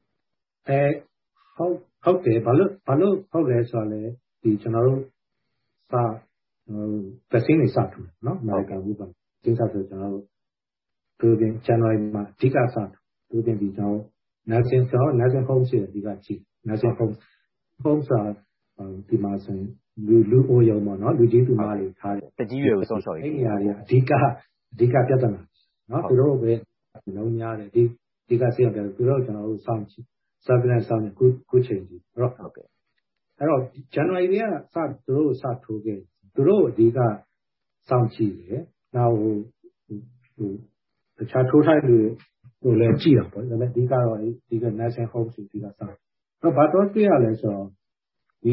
ဟုတ်တယ်ဘာလို့ဟုတ်လဲဆိုတော့လေဒီကျွန်တော်တို့vaccine တွေစထူတယ်နော်အမေရိကန်ဘူးပါဒီစားဆိုကျွန်တော်တို့ဒီ January မှာအဓိကစထူဒီဒီကျွန်တော် nursing home ရှိတယ်ဒီကကြည့် nursing home ဆိုတာဒီမှာဆိုရင်လူအိုရုံပေါ့နော်လူကြီးသူမတွေထားတယ်တကြီးရွယ်ကိုစောင့်ရှောက်ရေးအဲ့ဒီနေရာတွေအဓိကပြဿနာနော်သူတို့ပဲလုံးများတယ်ဒီကဆေးရတယ်သူတို့ကျွန်တော်တို့စောင့်ကြည့် surveillance စောင့်နေခုချိန်ကြီးဟုတ်ကဲ့အဲ့တော့ January ကသူတို့စထိုးခဲ့သူတို့အဓိကစောင့်ကြည့်တယ်နောက်တခြားထိုးထိုက်လူလည်းကြည့်တာပေါ့ဒါပေမဲ့အဓိကတော့ဒီက nursing home ဆိုပြီးတော့စောင့်တော့ဘာတော့တွေ့ရလဲဆိုတော့ဒီ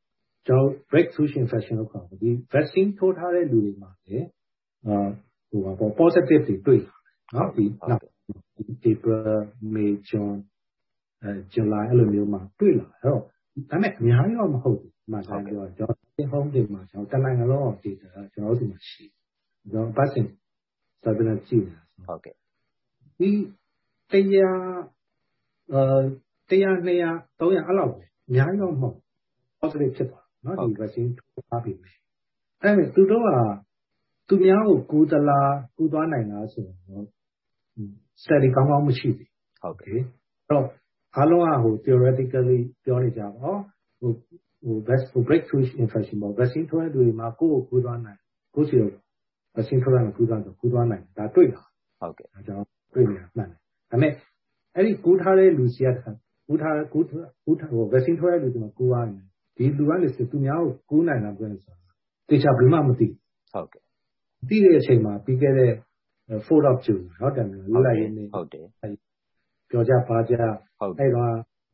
breakthrough infection လို့ခေါ်တယ်ဒီ vaccine ထိုးထားတဲ့လူတွေမှာလည်းဟိုပါ positive တွေတွေ့နော်ဒီနောက် April May June July အဲ့လိုမျိုးမှာတွေ့လာအဲ့တော့ဒါမဲ့အများကြီးတော့မဟုတ်ဘူးမှန်တယ်ပြောကျွန်တော် home တွေမှာကျွန်တော်တနိုင်ငံလုံးအောင်တည်တာကျွန်တော်တို့ဒီမှာရှိကျွန်တော်ပတ်စင် surveillance ကြည့်နေတာဟုတ်ကဲ့ဒီ100 200 300အဲ့လောက်ပဲအများကြီးတော့မဟုတ် positive ဖြစ်သွားနော်ဒီ vaccine ထိုးထားပြီအဲ့မဲ့သူတို့ကသူများကိုကူးသလားကူးသွားနိုင်လားဆိုတော့ study ကောင်းကောင်းမရှိဘူးဟုတ်ကဲ့အဲ့တော့အားလုံးကtheoretically ပြောနေကြပါbreakthrough infection ပေါ့ vaccine ထိုးတဲ့လူတွေမှာကိုယ့်ကိုကူးသွားနိုင်ကိုယ့်စီကို vaccine ထိုးတဲ့ကူးသွားနိုင်ဒါတွေ့တာဟုတ်ကဲ့ကျွန်တော်တွေ့နေတာမှန်တယ်ဒါပေမဲ့အဲ့ဒီကူးထားတဲ့လူစီကကူးထား vaccine ထိုးတဲ့လူတွေမှာကူးသွားတယ်ဒီလူကလည်းသူများကိုကူးနိုင်တာပြောနေဆိုတာတေချာဘယ်မှမသိဟုတ်ကဲ့သိတဲ့အချိန်မှာပြီးခဲ့တဲ့ 4th of June ဟုတ်တယ်လွတ်လပ်ရေးနေ့ဟုတ်တယ်ပြောကြပါကြအဲ့တော့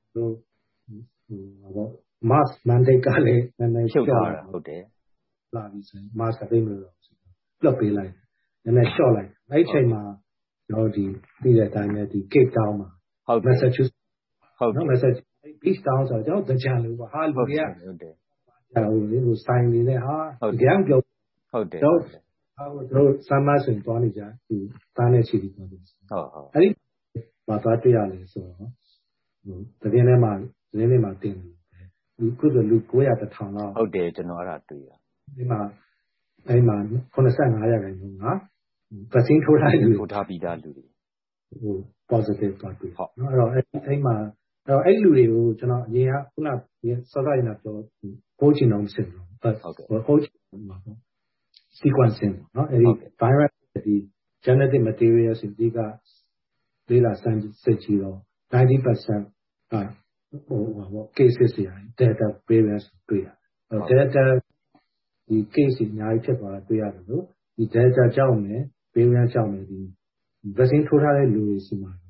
mask mandate ကလည်းနည်းနည်းရှော့တာဟုတ်တယ်လာပြီဆိုရင် mask ကသိမလို့လွတ်ပေးလိုက်နည်းနည်းရှော့လိုက်အဲ့ချိန်မှာကျွန်တော်ဒီသိတဲ့အတိုင်းပဲဒီ Cape Town မှာဟုတ် Massachusetts ဟုတ်နော် Massachusetts Beach Town ဆိုတော့ကျွန်တော်တကြံလို့ပါဟာလူတွေကဟုတ်တယ်ဟိုဆိုင်နေနဲ့ဟာဒီအောင်ပြောဟုတ်တယ်တော့တို့စမ်းမဆိုရင်တွားနေကြဒီသားနဲ့ရှိပြီးတော့ဟုတ်အဲ့ဒီဘာသာတရားလဲဆိုတော့ဟိုတကယ်နဲ့မှလင်းနေမှာတင်တယ်လူကုသလူ900 1000လောက်ဟုတ်တယ်ကျွန်တော်အဲ့ဒါတွေ့ရဒီမှာအဲ့မှာ85%က vaccine ထိုးထားလူထိုးထားပြီးသားလူတွေဟို positive သွားတွေ့ဟုတ်အဲ့တော့အဲ့မှာအဲ့လူတွေကိုကျွန်တော်အရင်ကခုနစောစောရနေပြော whole genome syndrome ဟုတ်ကဲ့ whole genome မှာပေါ့ sequencing နော်အဲ့ဒီ virus ဒီ genetic material တွေဒီကလေးလာစမ်းစစ်ကြည့်တော့ 90% ကဟိုပေါ့ cases တွေ data variance တွေ့ရတယ် data ဒီ case တွေအများကြီးဖြစ်သွားတာတွေ့ရတယ်လို့ဒီ data ကြောင့်လည်း variance ကြောင့်လည်းဒီ vaccine ထိုးထားတဲ့လူတွေစီမှာ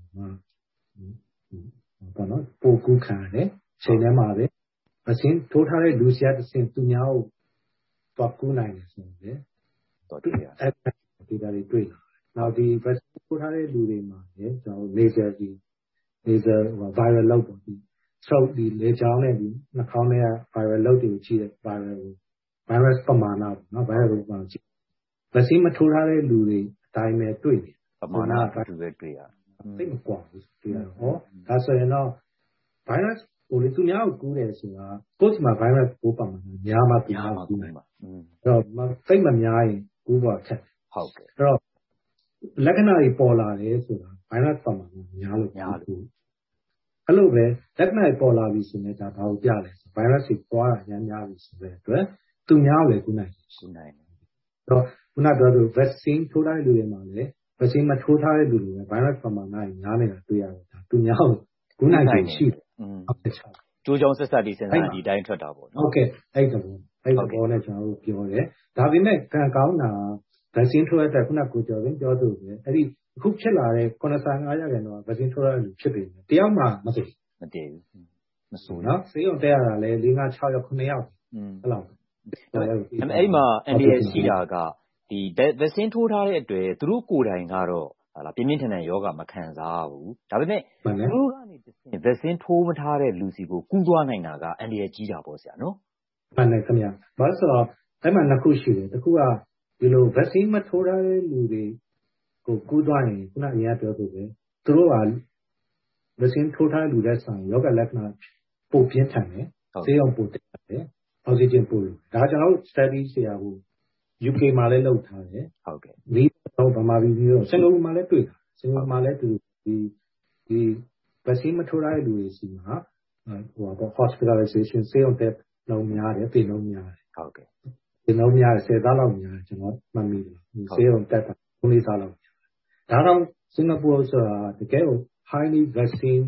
ပေါ့နော်ပိုကူးခံရတယ်ချိန်ထဲမှာပဲ vaccine ထိုးထားတဲ့လူစီကတစ်ဆင့်သူများကိုတော့ကူးနိုင်တယ်ဆိုရင်တော့တွေ့ရတယ်အဲ့ဒီဒါတွေတွေ့လာနောက်ဒီ vaccine ထိုးထားတဲ့လူတွေမှာလည်းကျွန်တော် laser viral load ပေါ့ဒီ throat ဒီလေကြောင်းနဲ့ဒီနှာခေါင်းထဲက viral load တွေကိုကြည့်တဲ့ virus ပမာဏပေါ့နော် virus ပမာဏကြည့် vaccine မထိုးထားတဲ့လူတွေအတိုင်းပဲတွေ့တယ်ပမာဏကတူပဲတွေ့ရတယ်သိမကွာဘူးတွေ့ရတော့ဟောဒါဆိုရင်တော့ virus ဟိုလေသူများကိုကူးတယ်ဆိုတာကိုယ့်စီမှာ virus ပိုးပါမှာများမှပြားမှာကူးနိုင်မှာအဲ့တော့သိမများရင်ကူးဖို့ခက်ဟုတ်ကဲ့အဲ့တော့လက္ခဏာတွေပေါ်လာတယ်ဆိုတာ virus ပါမှာများလို့ကူးအဲ့လိုပဲလက္ခဏာတွေပေါ်လာပြီဆိုရင်ဒါဘာကိုပြလဲဆို virus တွေပွားတာရမ်းများပြီဆိုတဲ့အတွက်သူများလည်းကူးနိုင်တယ်အဲ့တော့ခုနပြောသူ vaccine ထိုးထားတဲ့လူတွေမှာလည်း vaccine မထိုးထားတဲ့လူတွေ virus ပါမှာများနေတာတွေ့ရတယ်ဒါသူများကိုကူးနိုင်တယ်ရှိတယ်ကျိုးကြောင်းဆက်ဆက်ဒီစဉ်းစားဒီတိုင်းထွက်တာပေါ့နော်ဟုတ်ကဲ့အဲ့ဒါပေါ့နဲ့ကျွန်တော်တို့ပြောတယ်ဒါပေမဲ့ကံကောင်းတာ vaccine ထိုးရတဲ့ခုနကိုကျော်ရင်ပြောသူပဲအဲ့ဒီအခုဖြစ်လာတဲ့85%တော့ vaccine ထိုးရတဲ့လူဖြစ်ပြီတယောက်မှမသိဘူးမဆိုးနော်ဆေးရုံတက်ရတာလဲ4 5 6ယောက်9ယောက်အဲ့လောက်အဲ့မှာ NDA ရှိတာကဒီ vaccine ထိုးထားတဲ့အတွက်သူတို့ကိုယ်တိုင်ကတော့ဟာလားပြင်းပြင်းထန်ထန်ယောဂမခံစားဘူးဒါပေမဲ့သူတို့ကနေတစ်ဆင့် vaccine ထိုးမထားတဲ့လူစီကိုကူးသွားနိုင်တာက NDA ကြီးတာပေါ့ဆရာနော်မှန်တယ်ခင်ဗျာဘာလို့ဆိုတော့အဲ့မှာနှစ်ခုရှိတယ်တစ်ခုကဒီလို vaccine မထိုးထားတဲ့လူတွေကိုကူးသွားရင်ခုနအရင်ပြောသူပဲသူတို့က vaccine ထိုးထားတဲ့လူတွေဆိုင်ယောဂလက္ခဏာပိုပြင်းထန်တယ်ဆေးရုံပိုတက်တယ်အောက်ဆီဂျင်ပို့လို့ဒါကျွန်တော်တို့ study ဆရာကို UK မှာလည်းလုပ်ထားတယ်ဟုတ်ကဲ့ဒီတော့ဗမာပြည်မျိုးစင်ကာပူမှာလည်းတွေ့တာစင်ကာပူမှာလည်းသူဒီ vaccine မထိုးထားတဲ့လူတွေစီမှာဟိုပေါ့ hospitalization ဆေးရုံတက်နှုန်းများတယ်ပြည်နှုန်းများတယ်ဟုတ်ကဲ့ပြည်နှုန်းများ10သားလောက်များတယ်ကျွန်တော်မှတ်မိတယ်ဆေးရုံတက်တာ3-4သားလောက်ဒါတော့စင်ကာပူဆိုတာတကယ်ကို highly vaccine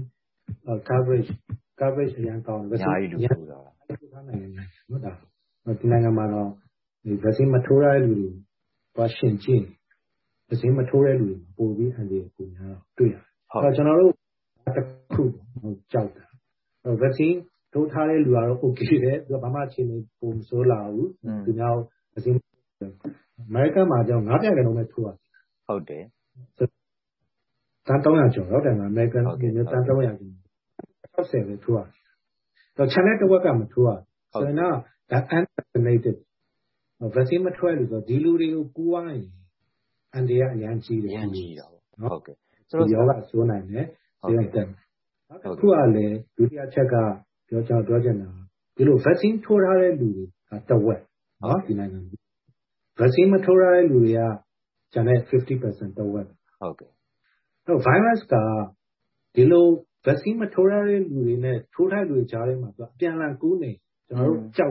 coverage အရင်ကောင်းတယ် vaccine ထိုးထားနိုင်တယ်နော်ဒါဒီနိုင်ငံမှာတော့ဒီ vaccine မထိုးရတဲ့လူတွေဘာရှင်းချင်း vaccine မထိုးတဲ့လူတွေပိုပြီးအန္တရာယ်ကိုများတွေ့ရတယ်။အဲ့တော့ကျွန်တော်တို့တစ်ခုကြောက်တာ vaccine ထိုးထားတဲ့လူကတော့ okay တယ်သူကဘာမှအခြေအနေပုံစိုးလာဘူးသူများ vaccine အမေရိကန်မှာကြောင့်9%ပဲထိုးရတယ်ဟုတ်တယ်တန်း300ကျော်ဟုတ်တယ်မလား American တန်း300ကျော်60ပဲထိုးရတယ်တော့ channel တစ်ဝက်ကမထိုးရဆိုရင်တော့ဒါ unvaccinated vaccine မထိုးရလို့ဆိုဒီလူတွေကိုကူးရရင်အန်ဒီကအရန်ကြီးတယ်ဟုတ်ကဲ့ဆိုတော့ယောဂဆိုးနိုင်တယ်ဒီလိုက်တယ်အခုကလည်းဒုတိယချက်ကပြောချင်တာဒီလို vaccine ထိုးထားတဲ့လူတွေကတစ်ဝက်နော်ဒီနိုင်ငံ vaccine မထိုးထားတဲ့လူတွေကကျန်တဲ့ 50% တစ်ဝက်ဟုတ်ကဲ့တော့ virus ကဒီလို vaccine မထိုးထားတဲ့လူတွေနဲ့ထိုးထားလူတွေကြားထဲမှာသူအပြန်အလှန်ကူးနေကျွန်တော်တို့ကြောက်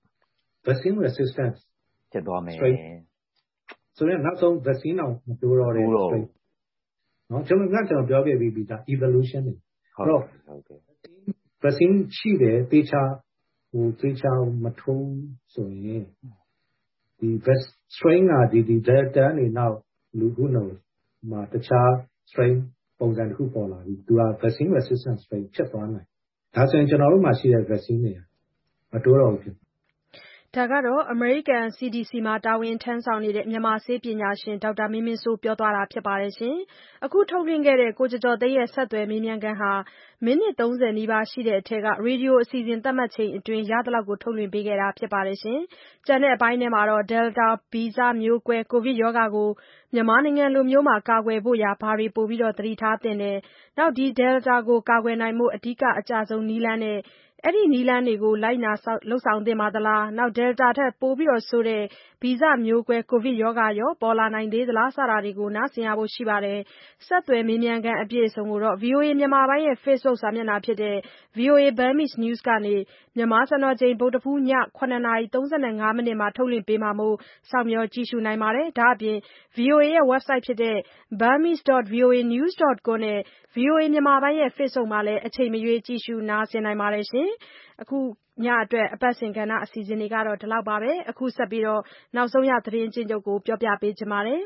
vaccine resistance ဖြစ်သွားမယ်ဆိုရင်နောက်ဆုံး vaccine တော့မတိုးတော့တဲ့ strain နော်ကျွန်တော်ပြောခဲ့ပြီးဒါ evolution တွေဟုတ်ကဲ့ vaccine ရှိတယ်သေချာမထိုးဆိုရင်ဒီ strain ကဒီ delta နေနောက်လူခုနော်မှာတခြား strain ပုံစံတစ်ခုပေါ်လာပြီသူက vaccine resistance strain ဖြစ်သွားနိုင်ဒါဆိုရင်ကျွန်တော်တို့မှာရှိတဲ့ vaccine တွေမတိုးတော့ဘူးဒါကတော့ American CDC မှာတာဝန်ထမ်းဆောင်နေတဲ့မြန်မာဆေးပညာရှင်ဒေါက်တာမင်းမင်းစိုးပြောသွားတာဖြစ်ပါတယ်ရှင်။အခုထုတ်လွှင့်ခဲ့တဲ့ကိုကျော်ကျော်သိန်းရဲ့ဆက်သွယ်မေးမြန်းခန်းဟာမိနစ်30နီးပါးရှိတဲ့အထက်ကရေဒီယိုအစီအစဉ်သတ်မှတ်ချိန်အတွင်းရသလောက်ကိုထုတ်လွှင့်ပေးခဲ့တာဖြစ်ပါတယ်ရှင်။ကျန်တဲ့အပိုင်းထဲမှာတော့ Delta ဗီဇမျိုးကွဲကိုဗစ်ရောဂါကိုမြန်မာနိုင်ငံလိုမျိုးမှာကာကွယ်ဖို့ရာဘာတွေပို့ပြီးသတိထားသင့်တယ်။နောက်ဒီ Delta ကိုကာကွယ်နိုင်မှုအဓိကအကျဆုံးနည်းလမ်းနဲ့အဲ့ဒီနည်းလမ်းတွေကိုလိုက်နာလုပ်ဆောင်သင့်ပါသလားနောက် Delta ထက်ပိုပြီးဆိုးတဲ့ဗီဇမျိုးကွဲကိုဗစ်ရောဂါရောပေါ်လာနိုင်သေးသလားစတာတွေကိုနားဆင်ရဖို့ရှိပါတယ်ဆက်သွယ်မေးမြန်းခန်းအပြည့်အစုံကိုတော့ VOA မြန်မာပိုင်းရဲ့ Facebook စာမျက်နှာဖြစ်တဲ့ VOA Burmese News ကနေမြန်မာစံတော်ချိန်ဗုဒ္ဓဟူးည9:35 မိနစ်မှာထုတ်လွှင့်ပေးမှာမို့စောင့်မျှော်ကြည့်ရှုနိုင်ပါတယ်ဒါအပြင် VOA ရဲ့ website ဖြစ်တဲ့ burmese.voanews.com နဲ့ VOA မြန်မာပိုင်းရဲ့ Facebook မှာလည်းအချိန်မရွေးကြည့်ရှုနားဆင်နိုင်ပါတယ်ရှင်အခုညအတွက်အပတ်စဉ်ကဏ္ဍအစီအစဉ်တွေကတော့ဒီလောက်ပါပဲအခုဆက်ပြီးနောက်ဆုံးရသတင်းချင်းချုပ်ကိုပြောပြပေးချင်ပါတယ်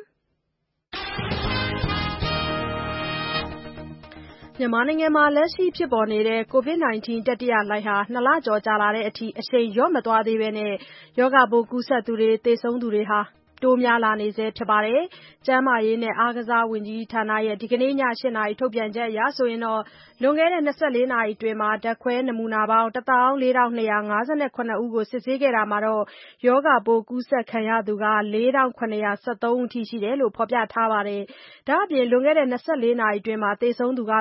မြန်မာနိုင်ငံမှာလက်ရှိဖြစ်ပေါ်နေတဲ့ COVID-19 တတိယလှိုင်းဟာ2လကျော်ကြာလာတဲ့အထိအရှိန်လျော့မသွားသေးဘဲရောဂါပိုးကူးစက်သူတွေသေဆုံးသူတွေတိုးများလာနေဆဲဖြစ်ပါတယ်။ကျန်းမာရေးနဲ့အားကစားဝန်ကြီးဌာနရဲ့ဒီကနေ့ည8:00နာရီထုတ်ပြန်ချက်အရဆိုရင်လွန်ခဲ့တဲ့24နာရီအတွင်းဓာတ်ခွဲနမူနာပေါင်း 14258 ဦးကိုစစ်ဆေးခဲ့တာမှာရောဂါပိုးကူးစက်ခံရသူ4713ဦးထိရှိတယ်လို့ဖော်ပြထားပါတယ်။ဒါ့အပြင်လွန်ခဲ့တဲ့24နာရီအတွင်းသေဆုံးသူ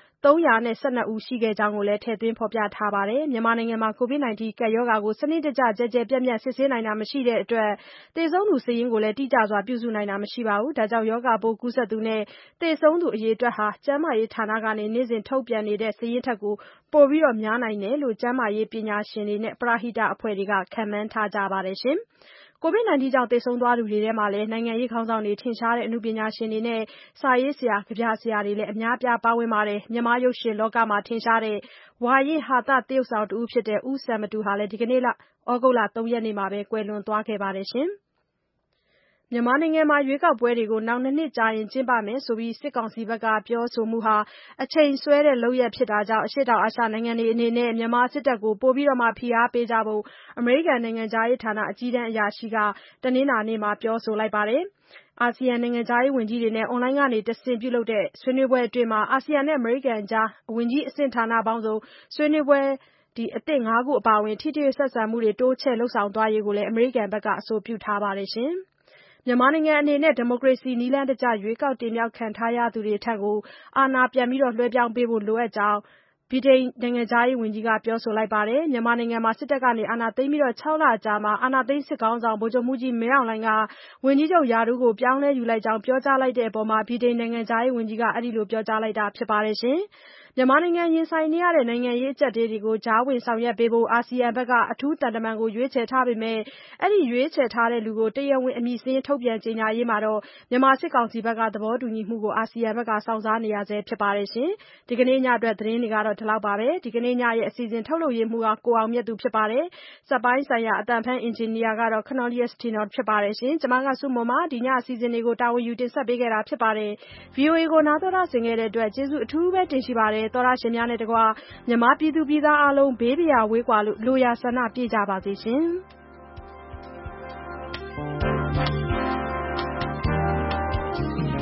312ဦးရှိခဲ့ကြောင်းကိုလည်းထည့်သွင်းဖော်ပြထားပါတယ်။မြန်မာနိုင်ငံမှာ COVID-19 ကပ်ရောဂါကိုစနစ်တကျကျယ်ကျယ်ပြန့်ပြန့်စစ်ဆေးနိုင်တာမရှိတဲ့အတွက်သေဆုံးသူစာရင်းကိုလည်းတိကျစွာပြုစုနိုင်တာမရှိပါဘူး။ဒါကြောင့်ရောဂါပိုးကူးစက်သူနဲ့သေဆုံးသူအရေအတွက်ဟာကျန်းမာရေးဌာနကနေ့စဉ်ထုတ်ပြန်နေတဲ့စာရင်းထက်ပိုပြီးများနိုင်တယ်လို့ကျန်းမာရေးပညာရှင်တွေနဲ့ပရဟိတအဖွဲ့တွေကခန့်မှန်းထားကြပါတယ်။ COVID-19 ကြောင့်သေဆုံးသွားသူတွေထဲမှာနိုင်ငံရေးခေါင်းဆောင်တွေထင်ရှားတဲ့အနုပညာရှင်တွေနဲ့စာရေးဆရာကဗျာဆရာတွေလည်းအများအပြားပါဝင်ပါတယ်။မြန်မာရုပ်ရှင်လောကမှာထင်ရှားတဲ့ဝါရင့်ဟာသသရုပ်ဆောင်တဦးဖြစ်တဲ့ဦးစံမတူဟာလည်းဒီကနေ့သြဂုတ်လ3ရက်နေ့မှာကွယ်လွန်သွားခဲ့ပါတယ်။မြန်မာနိုင်ငံမှာရွေးကောက်ပွဲတွေကိုနောက်2နှစ်ကြာရင်ကျင်းပမယ်ဆိုပြီးစစ်ကောင်စီဘက်ကပြောဆိုမှုဟာအချိန်ဆွဲတဲ့လုပ်ရပ်ဖြစ်တာကြောင့်အရှေ့တောင်အာရှနိုင်ငံတွေအနေနဲ့မြန်မာစစ်တပ်ကိုပိုပြီးဖိအားပေးကြဖို့အမေရိကန်နိုင်ငံခြားရေးဌာနအကြီးတန်းအရာရှိကတနင်္လာနေ့မှာပြောဆိုလိုက်ပါတယ်။အာဆီယံနိုင်ငံခြားရေးဝန်ကြီးတွေနဲ့အွန်လိုင်းကနေတဆင့်ပြုလုပ်တဲ့ဆွေးနွေးပွဲအတွင်းအာဆီယံနဲ့အမေရိကန်ကြားဝန်ကြီးအဆင့်ဌာနပေါင်းစုံဆွေးနွေးပွဲအသစ်5ခုအပါအဝင်ထိတွေ့ဆက်ဆံမှုတွေတိုးချဲ့လုပ်ဆောင်သွားရေးကိုလည်းအမေရိကန်ဘက်ကအဆိုပြုထားပါတယ်။မြန်မာနိုင်ငံအနေနဲ့ဒီမိုကရေစီနည်းလမ်းတကျရွေးကောက်တင်မြှောက်ခံထားရသူတွေထံအာဏာပြန်လွှဲပြောင်းပေးဖို့လိုအပ်ကြောင်းဗြိတိန်နိုင်ငံခြားရေးဝန်ကြီးကပြောဆိုလိုက်ပါတယ်။မြန်မာနိုင်ငံမှာစစ်တပ်ကအာဏာသိမ်းပြီး6လအကြာမှာအာဏာသိမ်းစစ်ခေါင်းဆောင်ဗိုလ်ချုပ်မှူးကြီးမင်းအောင်လှိုင်ကဝန်ကြီးချုပ်ရာထူးကိုပြောင်းလဲယူလိုက်ကြောင်းပြောကြားလိုက်တဲ့အပေါ်ဗြိတိန်နိုင်ငံခြားရေးဝန်ကြီးကအဲဒီလိုပြောကြားလိုက်တာဖြစ်ပါတယ်။မြန်မာနိုင်ငံရင်ဆိုင်နေရတဲ့နိုင်ငံရေးအကျပ်အတည်းတွေကိုကြားဝင်ဆောင်ရွက်ပေးဖို့အာဆီယံဘက်ကအထူးသံတမန်ကိုရွေးချယ်ထားပေမဲ့အဲဒီရွေးချယ်ထားသူကိုတရားဝင်အမည်စာရင်းထုတ်ပြန်ကြေညာရေးမှာမြန်မာစစ်ကောင်စီဘက်ကသဘောတူညီမှုကိုအာဆီယံဘက်ကစောင့်စားနေရဆဲဖြစ်ပါတယ်။ဒီကနေ့ညအတွက်သတင်းတွေကတော့ဒီလောက်ပါပဲ။ဒီကနေ့ညရဲ့အစီအစဉ်ထုတ်လုပ်ရေးမှူးကကိုအောင်မြတ်သူဖြစ်ပါတယ်။စက်ပိုင်းဆိုင်ရာအသံဖမ်းအင်ဂျင်နီယာကတော့ Cornelius Tinod ဖြစ်ပါတယ်။ကျွန်မကစုမွန်ပါဒီညအစီအစဉ်တွေကိုတာဝန်ယူတင်ဆက်ပေးခဲ့တာဖြစ်ပါတယ်။ VOA ကိုနားတော်တာဆင်ခဲ့တဲ့အတွက်ကျေးဇူးအထူးပဲတင်ရှိပါတယ်။သောတရှင်များနဲ့တကွမြန်မာပြည်သူပြည်သားအားလုံးဘေးပရာဝေးကွာလို့လိုရာဆန္ဒပြည့်ကြပါစေရှင်။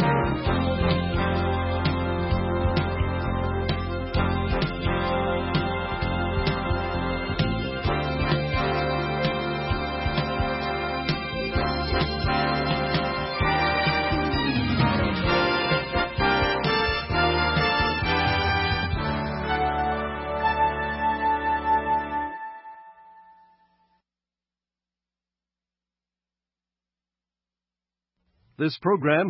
This program